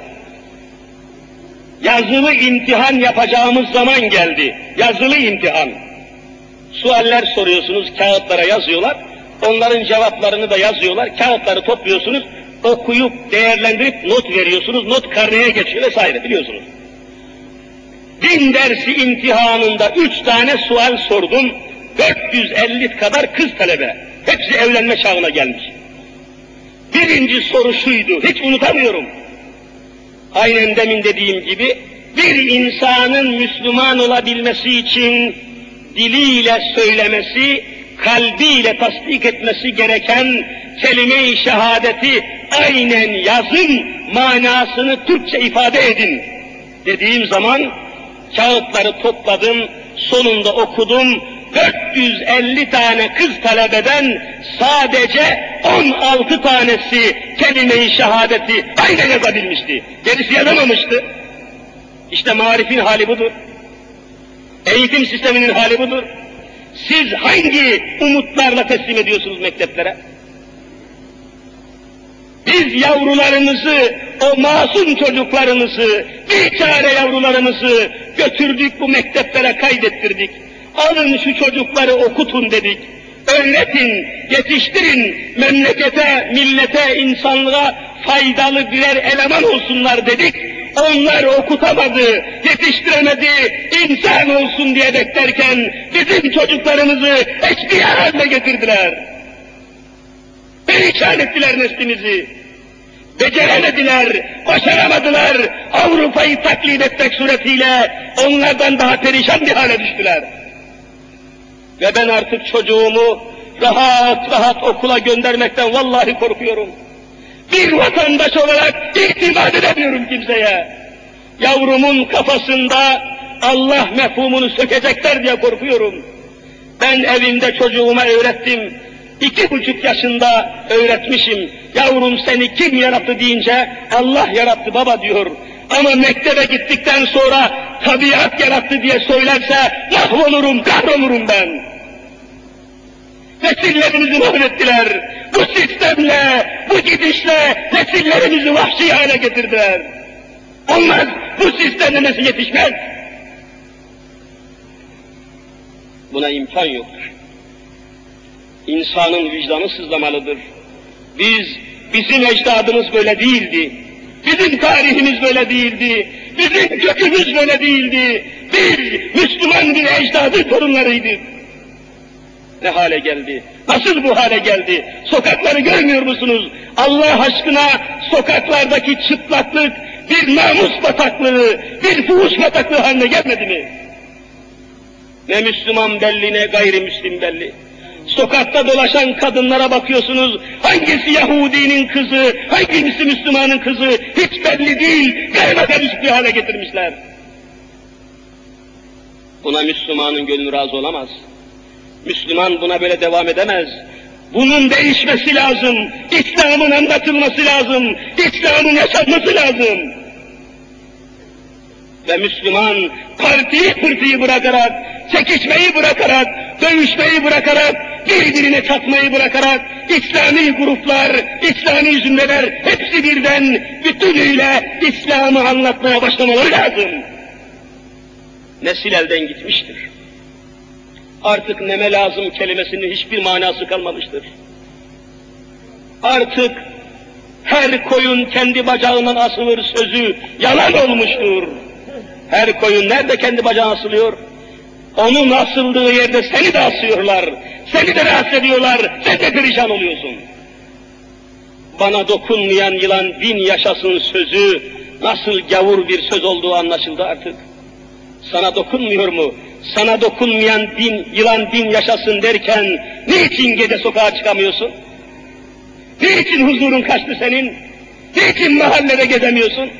Speaker 1: Yazılı imtihan yapacağımız zaman geldi. Yazılı imtihan. Sualler soruyorsunuz, kağıtlara yazıyorlar. Onların cevaplarını da yazıyorlar. Kağıtları topluyorsunuz, okuyup değerlendirip not veriyorsunuz. Not karneye geçiyor vesaire, biliyorsunuz. Din dersi imtihanında 3 tane sual sordum. 450 kadar kız talebe. Hepsi evlenme çağına gelmiş. Birinci soru şuydu, hiç unutamıyorum. Aynen demin dediğim gibi, bir insanın Müslüman olabilmesi için diliyle söylemesi, kalbiyle tasdik etmesi gereken kelime-i şehadeti aynen yazın, manasını Türkçe ifade edin dediğim zaman kağıtları topladım, sonunda okudum. 450 tane kız talebeden sadece 16 tanesi kelime-i şehadeti aynen yazabilmişti. Gerisi yazamamıştı. İşte marifin hali budur. Eğitim sisteminin hali budur. Siz hangi umutlarla teslim ediyorsunuz mekteplere? Biz yavrularımızı, o masum çocuklarımızı, biçare yavrularımızı götürdük bu mekteplere kaydettirdik. Alın şu çocukları okutun dedik. Öğretin, yetiştirin, memlekete, millete, insanlığa faydalı birer eleman olsunlar dedik. Onlar okutamadı, yetiştiremedi, insan olsun diye beklerken bizim çocuklarımızı hiçbir haline getirdiler. Perişan ettiler neslimizi. Beceremediler, başaramadılar. Avrupa'yı taklit etmek suretiyle onlardan daha perişan bir hale düştüler. Ve ben artık çocuğumu rahat rahat okula göndermekten vallahi korkuyorum. Bir vatandaş olarak itimat edemiyorum kimseye. Yavrumun kafasında Allah mefhumunu sökecekler diye korkuyorum. Ben evimde çocuğuma öğrettim. 2,5 yaşında öğretmişim. Yavrum seni kim yarattı deyince Allah yarattı baba diyor. Ama mektebe gittikten sonra tabiat yarattı diye söylerse mahvolurum, kahrolurum ben. Nesillerimizi mahvettiler. Bu sistemle, bu gidişle nesillerimizi vahşi hale getirdiler. Olmaz, bu sistemle nesil yetişmez. Buna imkan yoktur. İnsanın vicdanı sızlamalıdır. Bizim ecdadımız böyle değildi. Bizim tarihimiz böyle değildi. Bizim kökümüz böyle değildi. Biz Müslüman bir ecdadı torunlarıydık. Ne hale geldi? Nasıl bu hale geldi? Sokakları görmüyor musunuz? Allah aşkına sokaklardaki çıplaklık bir namus bataklığı, bir fuhuş bataklığı haline gelmedi mi? Ne Müslüman belli ne gayrimüslim belli. Sokakta dolaşan kadınlara bakıyorsunuz, hangisi Yahudinin kızı, hangisi Müslümanın kızı hiç belli değil, gayrimeşru bir hale getirmişler. Buna Müslümanın gönlü razı olamaz. Müslüman buna böyle devam edemez. Bunun değişmesi lazım, İslam'ın anlatılması lazım, İslam'ın yaşanması lazım. Ve Müslüman partiyi pırtıyı bırakarak, çekişmeyi bırakarak, dövüşmeyi bırakarak, birbirine çatmayı bırakarak, İslami gruplar, İslami zümreler hepsi birden bütünüyle İslam'ı anlatmaya başlamaları lazım. Nesil elden gitmiştir. Artık neme lazım kelimesinin hiçbir manası kalmamıştır. Artık her koyun kendi bacağından asılır sözü yalan olmuştur. Her koyun nerede kendi bacağına asılıyor? Onun asıldığı yerde seni de asıyorlar, seni de rahatsız ediyorlar, sen de perişan oluyorsun. Bana dokunmayan yılan bin yaşasın sözü nasıl gavur bir söz olduğu anlaşıldı artık. Sana dokunmuyor mu? Sana dokunmayan yılan bin yaşasın derken niçin gece sokağa çıkamıyorsun? Niçin huzurun kaçtı senin? Niçin mahallede gezemiyorsun?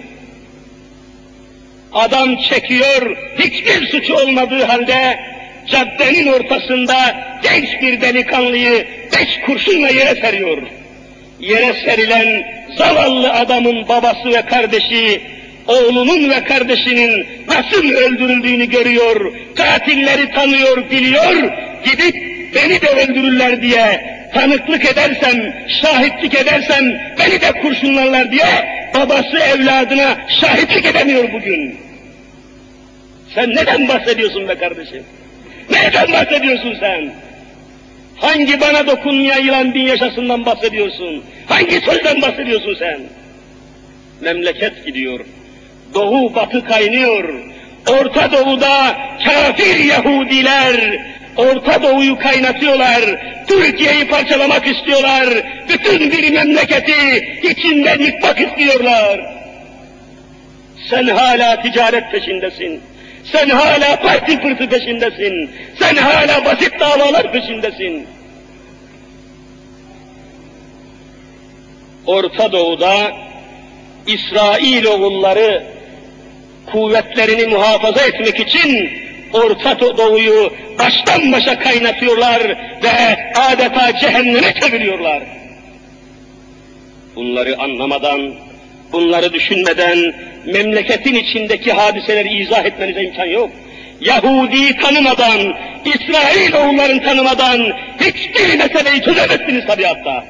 Speaker 1: Adam çekiyor, hiçbir suçu olmadığı halde caddenin ortasında genç bir delikanlıyı 5 kurşunla yere seriyor. Yere serilen zavallı adamın babası ve kardeşi, oğlunun ve kardeşinin nasıl öldürüldüğünü görüyor, katilleri tanıyor, biliyor, gidip beni de öldürürler diye tanıklık edersem, şahitlik edersem beni de kurşunlarlar diye babası evladına şahitlik edemiyor bugün. Sen neden bahsediyorsun be kardeşim? Neden bahsediyorsun sen? Hangi bana dokunmayan yılan bin yaşasından bahsediyorsun? Hangi sözden bahsediyorsun sen? Memleket gidiyor. Doğu batı kaynıyor. Orta Doğu'da kafir Yahudiler Orta Doğu'yu kaynatıyorlar. Türkiye'yi parçalamak istiyorlar. Bütün bir memleketi içinden yıkmak istiyorlar. Sen hala ticaret peşindesin. Sen hala parti pırtı peşindesin. Sen hala basit davalar peşindesin. Orta Doğu'da İsrailoğulları kuvvetlerini muhafaza etmek için Orta Doğu'yu baştan başa kaynatıyorlar ve adeta cehenneme çeviriyorlar. Bunları anlamadan, bunları düşünmeden memleketin içindeki hadiseleri izah etmenize imkan yok. Yahudi'yi tanımadan, İsrailoğullarını tanımadan hiçbir meseleyi çözemezsiniz tabiatta.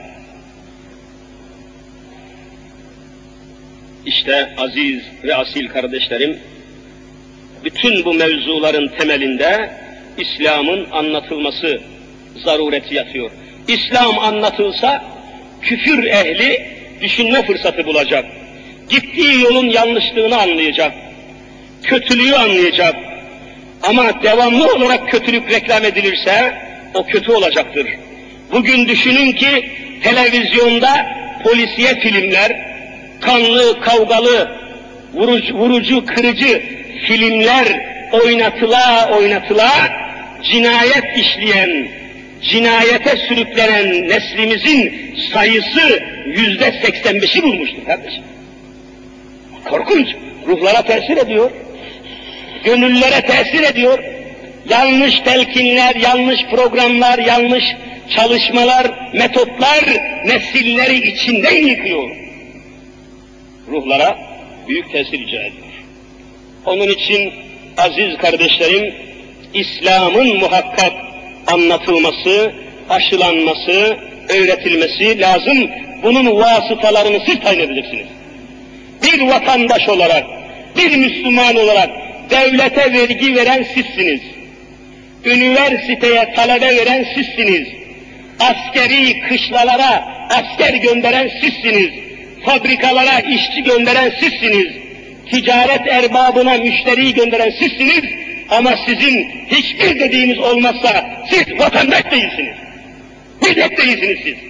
Speaker 1: İşte aziz ve asil kardeşlerim, bütün bu mevzuların temelinde İslam'ın anlatılması zarureti yatıyor. İslam anlatılsa küfür ehli düşünme fırsatı bulacak. Gittiği yolun yanlışlığını anlayacak. Kötülüğü anlayacak. Ama devamlı olarak kötülük reklam edilirse o kötü olacaktır. Bugün düşünün ki televizyonda polisiye filmler, kanlı, kavgalı, vurucu, kırıcı filmler oynatıla cinayet işleyen, cinayete sürüklenen neslimizin sayısı %85'i bulmuştur kardeşim. Korkunç, ruhlara tesir ediyor, gönüllere tesir ediyor. Yanlış telkinler, yanlış programlar, yanlış çalışmalar, metotlar nesilleri içinden yıkıyor. Ruhlara büyük tesir icra ediyor. Onun için aziz kardeşlerim, İslam'ın muhakkak anlatılması, aşılanması, öğretilmesi lazım. Bunun vasıtalarını siz tayin edeceksiniz. Bir vatandaş olarak, bir Müslüman olarak devlete vergi veren sizsiniz. Üniversiteye talebe veren sizsiniz. Askeri kışlalara asker gönderen sizsiniz. Fabrikalara işçi gönderen sizsiniz. Ticaret erbabına müşteri gönderen sizsiniz. Ama sizin hiçbir dediğiniz olmazsa siz vatandaş değilsiniz. Millet değilsiniz siz.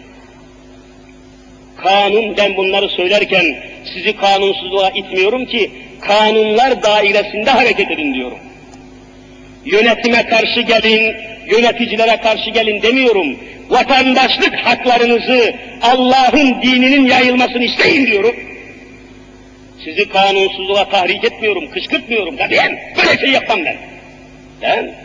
Speaker 1: Kanun, ben bunları söylerken sizi kanunsuzluğa itmiyorum ki, kanunlar dairesinde hareket edin diyorum. Yönetime karşı gelin, yöneticilere karşı gelin demiyorum. Vatandaşlık haklarınızı, Allah'ın dininin yayılmasını isteyin diyorum. Sizi kanunsuzluğa tahrik etmiyorum, kışkırtmıyorum. Tabiyen böyle şey yapmam ben. Ben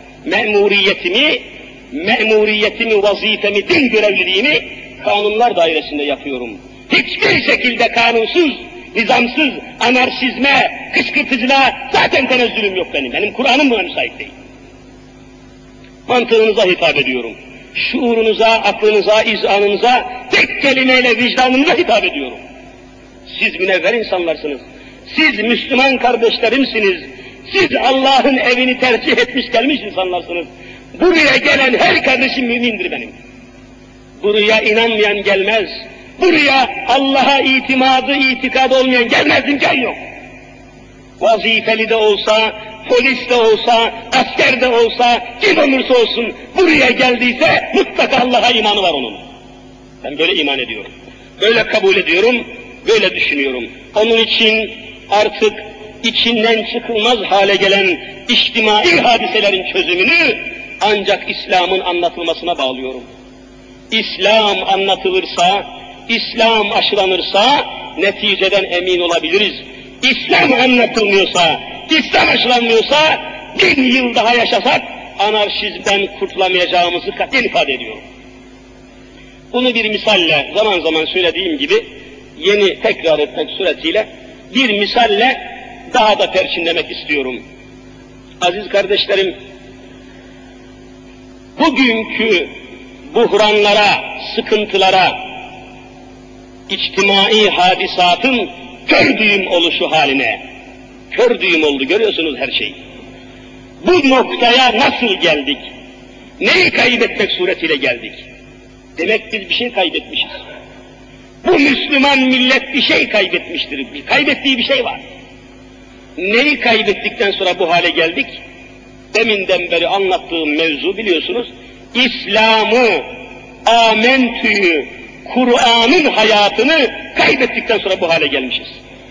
Speaker 1: memuriyetimi, vazifemi, din görevliliğimi kanunlar dairesinde yapıyorum. Hiçbir şekilde kanunsuz, nizamsız, anarşizme, kışkırtıcılığa zaten tenezzülüm yok benim. Benim Kur'an'ım buna müsait değil. Mantığınıza hitap ediyorum. Şuurunuza, aklınıza, izanınıza, tek kelimeyle vicdanınıza hitap ediyorum. Siz münevver insanlarsınız. Siz Müslüman kardeşlerimsiniz. Siz Allah'ın evini tercih etmiş gelmiş insanlarsınız. Buraya gelen her kardeşim mümindir benim. Buraya inanmayan gelmez. Buraya Allah'a itimadı, itikadı olmayan gelmez, imkan yok. Vazifeli de olsa, polis de olsa, asker de olsa, kim olursa olsun buraya geldiyse mutlaka Allah'a imanı var onun. Ben böyle iman ediyorum. Böyle kabul ediyorum, böyle düşünüyorum. Onun için artık içinden çıkılmaz hale gelen içtimai hadiselerin çözümünü ancak İslam'ın anlatılmasına bağlıyorum. İslam anlatılırsa, İslam aşılanırsa neticeden emin olabiliriz. İslam anlatılmıyorsa, İslam aşılanmıyorsa 1000 yıl daha yaşasak anarşizmden kurtulamayacağımızı katiyen ifade ediyorum. Bunu bir misalle, zaman zaman söylediğim gibi yeni tekrar etmek suretiyle bir misalle daha da perçinlemek istiyorum. Aziz kardeşlerim, bugünkü buhranlara, sıkıntılara, içtimai hadisatın kör düğüm oluşu haline, kör düğüm oldu, görüyorsunuz her şey. Bu noktaya nasıl geldik? Neyi kaybetmek suretiyle geldik? Demek biz bir şey kaybetmişiz. Bu Müslüman millet bir şey kaybetmiştir, kaybettiği bir şey var. Neyi kaybettikten sonra bu hale geldik? Deminden beri anlattığım mevzu biliyorsunuz, İslam'ı, amentü'yü, Kur'an'ın hayatını kaybettikten sonra bu hale gelmişiz.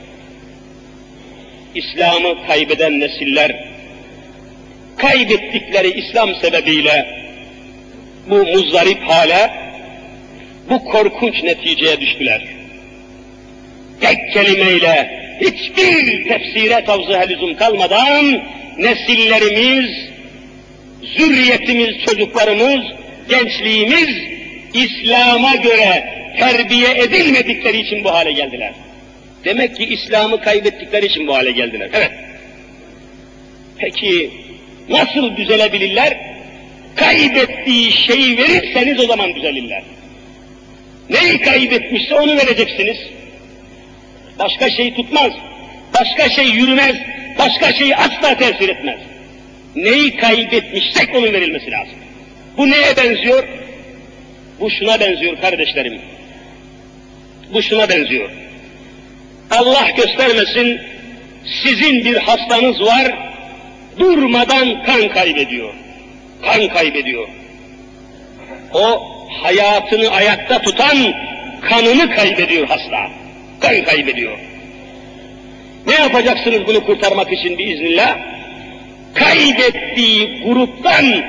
Speaker 1: İslam'ı kaybeden nesiller, kaybettikleri İslam sebebiyle bu muzdarip hale, bu korkunç neticeye düştüler. Tek kelimeyle, hiçbir tefsire tavzıha lüzum kalmadan, nesillerimiz, zürriyetimiz, çocuklarımız, gençliğimiz, İslam'a göre terbiye edilmedikleri için bu hale geldiler. Demek ki İslam'ı kaybettikleri için bu hale geldiler. Evet. Peki nasıl düzelebilirler? Kaybettiği şeyi verirseniz o zaman düzelirler. Neyi kaybetmişse onu vereceksiniz. Başka şey tutmaz, başka şey yürümez, başka şey asla tesir etmez. Neyi kaybetmişsek onun verilmesi lazım. Bu neye benziyor? Bu şuna benziyor kardeşlerim. Bu şuna benziyor. Allah göstermesin, sizin bir hastanız var, durmadan kan kaybediyor. Kan kaybediyor. O hayatını ayakta tutan kanını kaybediyor hasta. Kan kaybediyor. Ne yapacaksınız bunu kurtarmak için biiznillah? Kaybettiği gruptan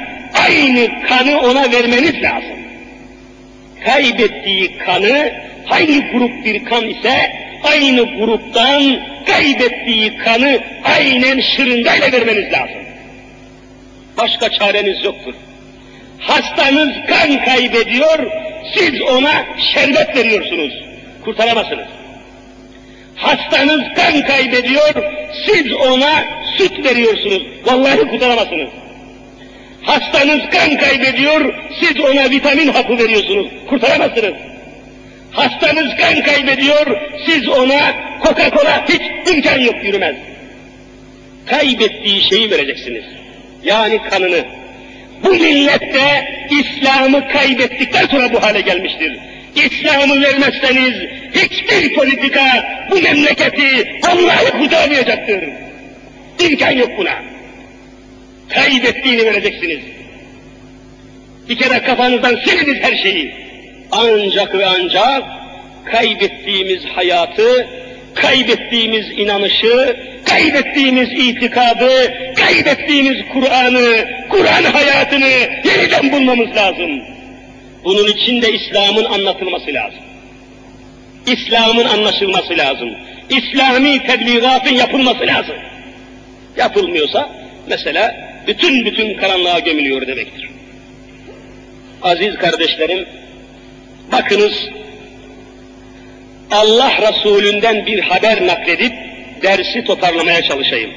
Speaker 1: aynı kanı ona vermeniz lazım. Kaybettiği kanı, hangi grup bir kan ise aynı gruptan kaybettiği kanı aynen şırıngayla vermeniz lazım. Başka çareniz yoktur. Hastanız kan kaybediyor, siz ona şerbet veriyorsunuz, kurtaramazsınız. Hastanız kan kaybediyor, siz ona süt veriyorsunuz, vallahi kurtaramazsınız. Hastanız kan kaybediyor, siz ona vitamin hapı veriyorsunuz, kurtaramazsınız. Hastanız kan kaybediyor, siz ona Coca-Cola, hiç imkan yok, yürümez. Kaybettiği şeyi vereceksiniz, yani kanını. Bu millet de İslam'ı kaybettikten sonra bu hale gelmiştir. İslam'ı vermezseniz hiçbir politika bu memleketi vallahi kurtaramayacaktır. İmkan yok buna. Kaybettiğini vereceksiniz. Bir kere kafanızdan siliniz her şeyi. Ancak ve ancak kaybettiğimiz hayatı, kaybettiğimiz inanışı, kaybettiğimiz itikadı, kaybettiğimiz Kur'an'ı, Kur'an hayatını yeniden bulmamız lazım. Bunun için de İslam'ın anlatılması lazım. İslam'ın anlaşılması lazım. İslami tebliğatın yapılması lazım. Yapılmıyorsa mesela bütün karanlığa gömülüyor demektir. Aziz kardeşlerim, bakınız, Allah Resulü'nden bir haber nakledip dersi toparlamaya çalışayım.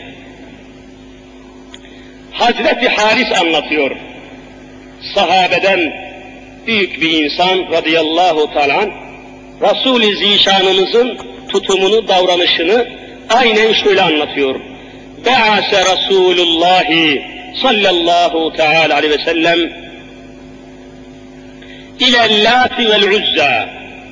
Speaker 1: Hazreti Haris anlatıyor. Sahabeden büyük bir insan radıyallahu teala anh, Resul-i Zişanımızın tutumunu, davranışını aynen şöyle anlatıyor. Be'ase Resulullah sallallahu teala aleyhi ve sellem ile Lati vel Uzza.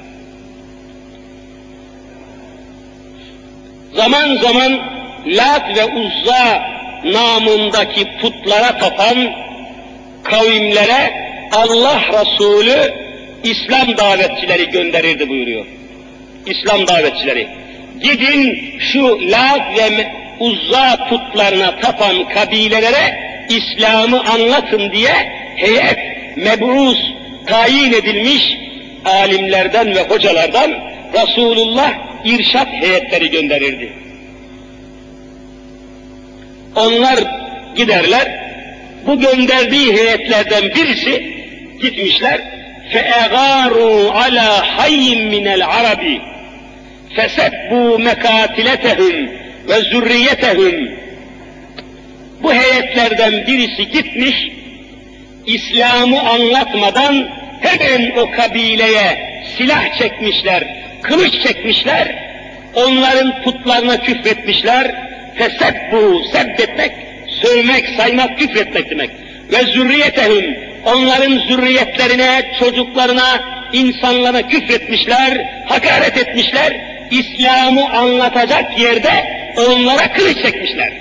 Speaker 1: Zaman zaman Lat ve Uzza namındaki putlara tapan kavimlere Allah Resulü İslam davetçileri gönderirdi buyuruyor. İslam davetçileri. Gidin şu Lat ve Uzza putlarına tapan kabilelere İslam'ı anlatın diye heyet, meb'us, tayin edilmiş alimlerden ve hocalardan Resulullah irşat heyetleri gönderirdi. Onlar giderler, bu gönderdiği heyetlerden birisi gitmişler, فَاَغَارُوا عَلَى حَيٍّ مِنَ الْعَرَبِ فَسَبُّوا مَكَاتِلَتَهُمْ وَزُرِّيَّتَهُمْ. Bu heyetlerden birisi gitmiş, İslam'ı anlatmadan hemen o kabileye silah çekmişler, kılıç çekmişler, onların putlarına küfretmişler. Fesebbu, sebbetmek, sövmek, saymak, küfretmek demek. Ve zürriyetehum, onların zürriyetlerine, çocuklarına, insanlara küfretmişler, hakaret etmişler. İslam'ı anlatacak yerde onlara kılıç çekmişler.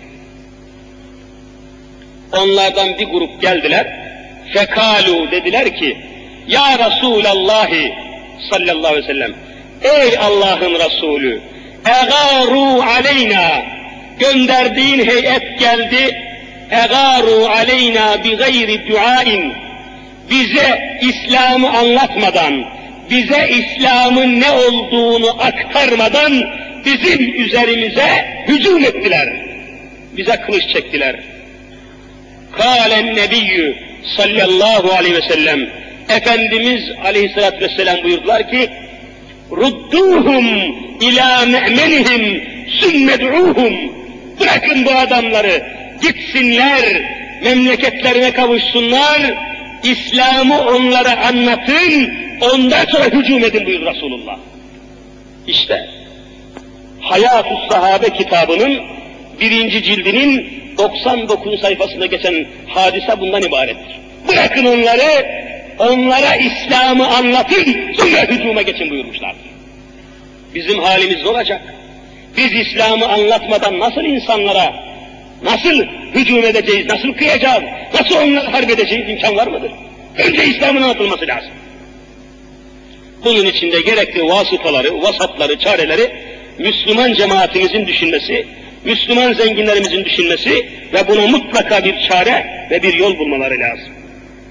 Speaker 1: Onlardan bir grup geldiler. Fekalu, dediler ki, ya Resulallah sallallahu aleyhi ve sellem, ey Allah'ın Resulü, egaru aleyna, gönderdiğin heyet geldi, egaru aleyna bi gayri duain, bize İslam'ı anlatmadan, bize İslam'ın ne olduğunu aktarmadan bizim üzerimize hücum ettiler, bize kılıç çektiler. Kâlen nebiyyü sallallahu aleyhi ve sellem, Efendimiz aleyhissalatü vesselam buyurdular ki, rudduhum ila me'menihim sümmed'uhum, bırakın bu adamları, gitsinler, memleketlerine kavuşsunlar, İslam'ı onlara anlatın, ondan sonra hücum edin buyurdu Resulullah. İşte Hayat-ı Sahabe kitabının 1. cildinin 99 sayfasında geçen hadise bundan ibarettir. Bırakın onları, onlara İslam'ı anlatın, sonra hücuma geçin buyurmuşlardır. Bizim halimiz ne olacak? Biz İslam'ı anlatmadan nasıl insanlara, nasıl hücum edeceğiz, nasıl kıyacağız, nasıl onları harp edeceğiz, imkan var mıdır? Önce İslam'ın anlatılması lazım. Bunun için de gerekli vasıtaları, vasatları, çareleri Müslüman cemaatimizin düşünmesi, Müslüman zenginlerimizin düşünmesi ve buna mutlaka bir çare ve bir yol bulmaları lazım.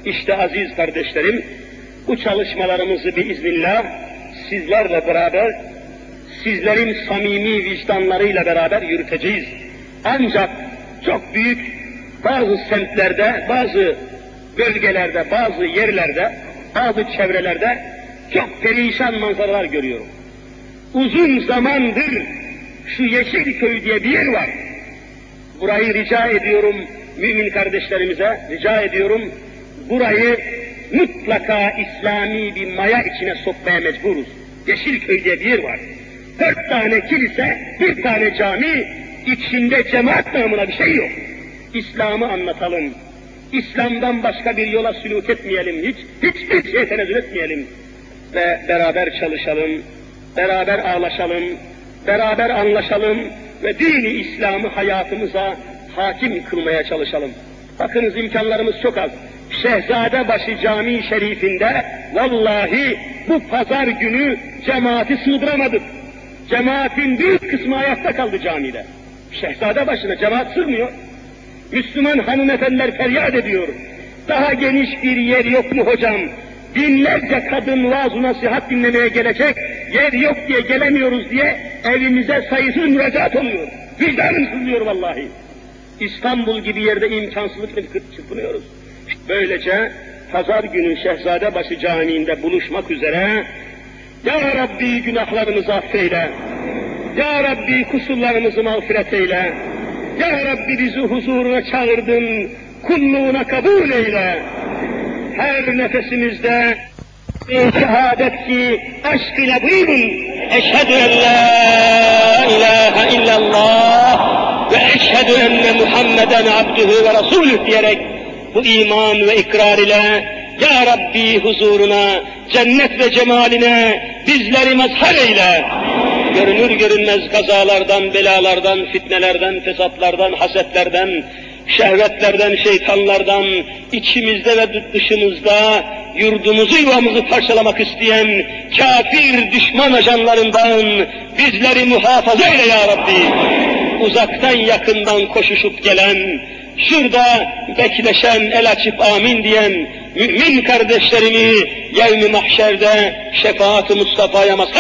Speaker 1: İşte aziz kardeşlerim, bu çalışmalarımızı biiznillah sizlerle beraber, sizlerin samimi vicdanlarıyla beraber yürüteceğiz. Ancak çok büyük bazı semtlerde, bazı bölgelerde, bazı yerlerde, bazı çevrelerde çok perişan manzaralar görüyorum. Uzun zamandır şu Yeşilköy diye bir yer var. Burayı rica ediyorum mümin kardeşlerimize, rica ediyorum, burayı mutlaka İslami bir maya içine sokmaya mecburuz. Yeşilköy diye bir yer var. 4 tane kilise, 1 tane cami, içinde cemaat namına bir şey yok. İslam'ı anlatalım. İslam'dan başka bir yola sülûk etmeyelim, hiçbir şeye tenezzül etmeyelim. Ve beraber çalışalım, beraber ağlaşalım, beraber anlaşalım ve dini İslam'ı hayatımıza hakim kılmaya çalışalım. Bakınız imkanlarımız çok az. Şehzadebaşı Camii Şerifinde vallahi bu pazar günü cemaati sığdıramadık. Cemaatin büyük kısmı ayakta kaldı camide. Şehzadebaşı'na cemaat sığmıyor. Müslüman hanımefendiler feryat ediyor. Daha geniş bir yer yok mu hocam? Binlerce kadın vaaz-ı nasihat dinlemeye gelecek, yer yok diye gelemiyoruz diye evimize sayısız müracaat oluyor. Vicdanım sızlıyor vallahi. İstanbul gibi yerde imkansızlıkla çırpınıyoruz. Böylece pazar günü Şehzadebaşı Camii'nde buluşmak üzere, Ya Rabbi günahlarımızı affeyle, Ya Rabbi kusurlarımızı mağfiret eyle, Ya Rabbi bizi huzuruna çağırdın, kulluğuna kabul eyle. Her nefesimizde şehadet ki aşk ile buyurun. Eşhedü en la ilahe illallah ve eşhedü enne Muhammeden abdühü ve rasulüh diyerek bu iman ve ikrar ile Ya Rabbi huzuruna, cennet ve cemaline bizleri mazhar eyle. Görünür görünmez kazalardan, belalardan, fitnelerden, fesatlardan, hasetlerden, şehvetlerden, şeytanlardan, içimizde ve dışımızda yurdumuzu, yuvamızı parçalamak isteyen kafir düşman ajanlarından bizleri muhafaza eyle ya Rabbi. Uzaktan yakından koşuşup gelen, şurada bekleşen, el açıp amin diyen mümin kardeşlerimi yevm-i mahşerde şefaat-ı Mustafa'ya mazhar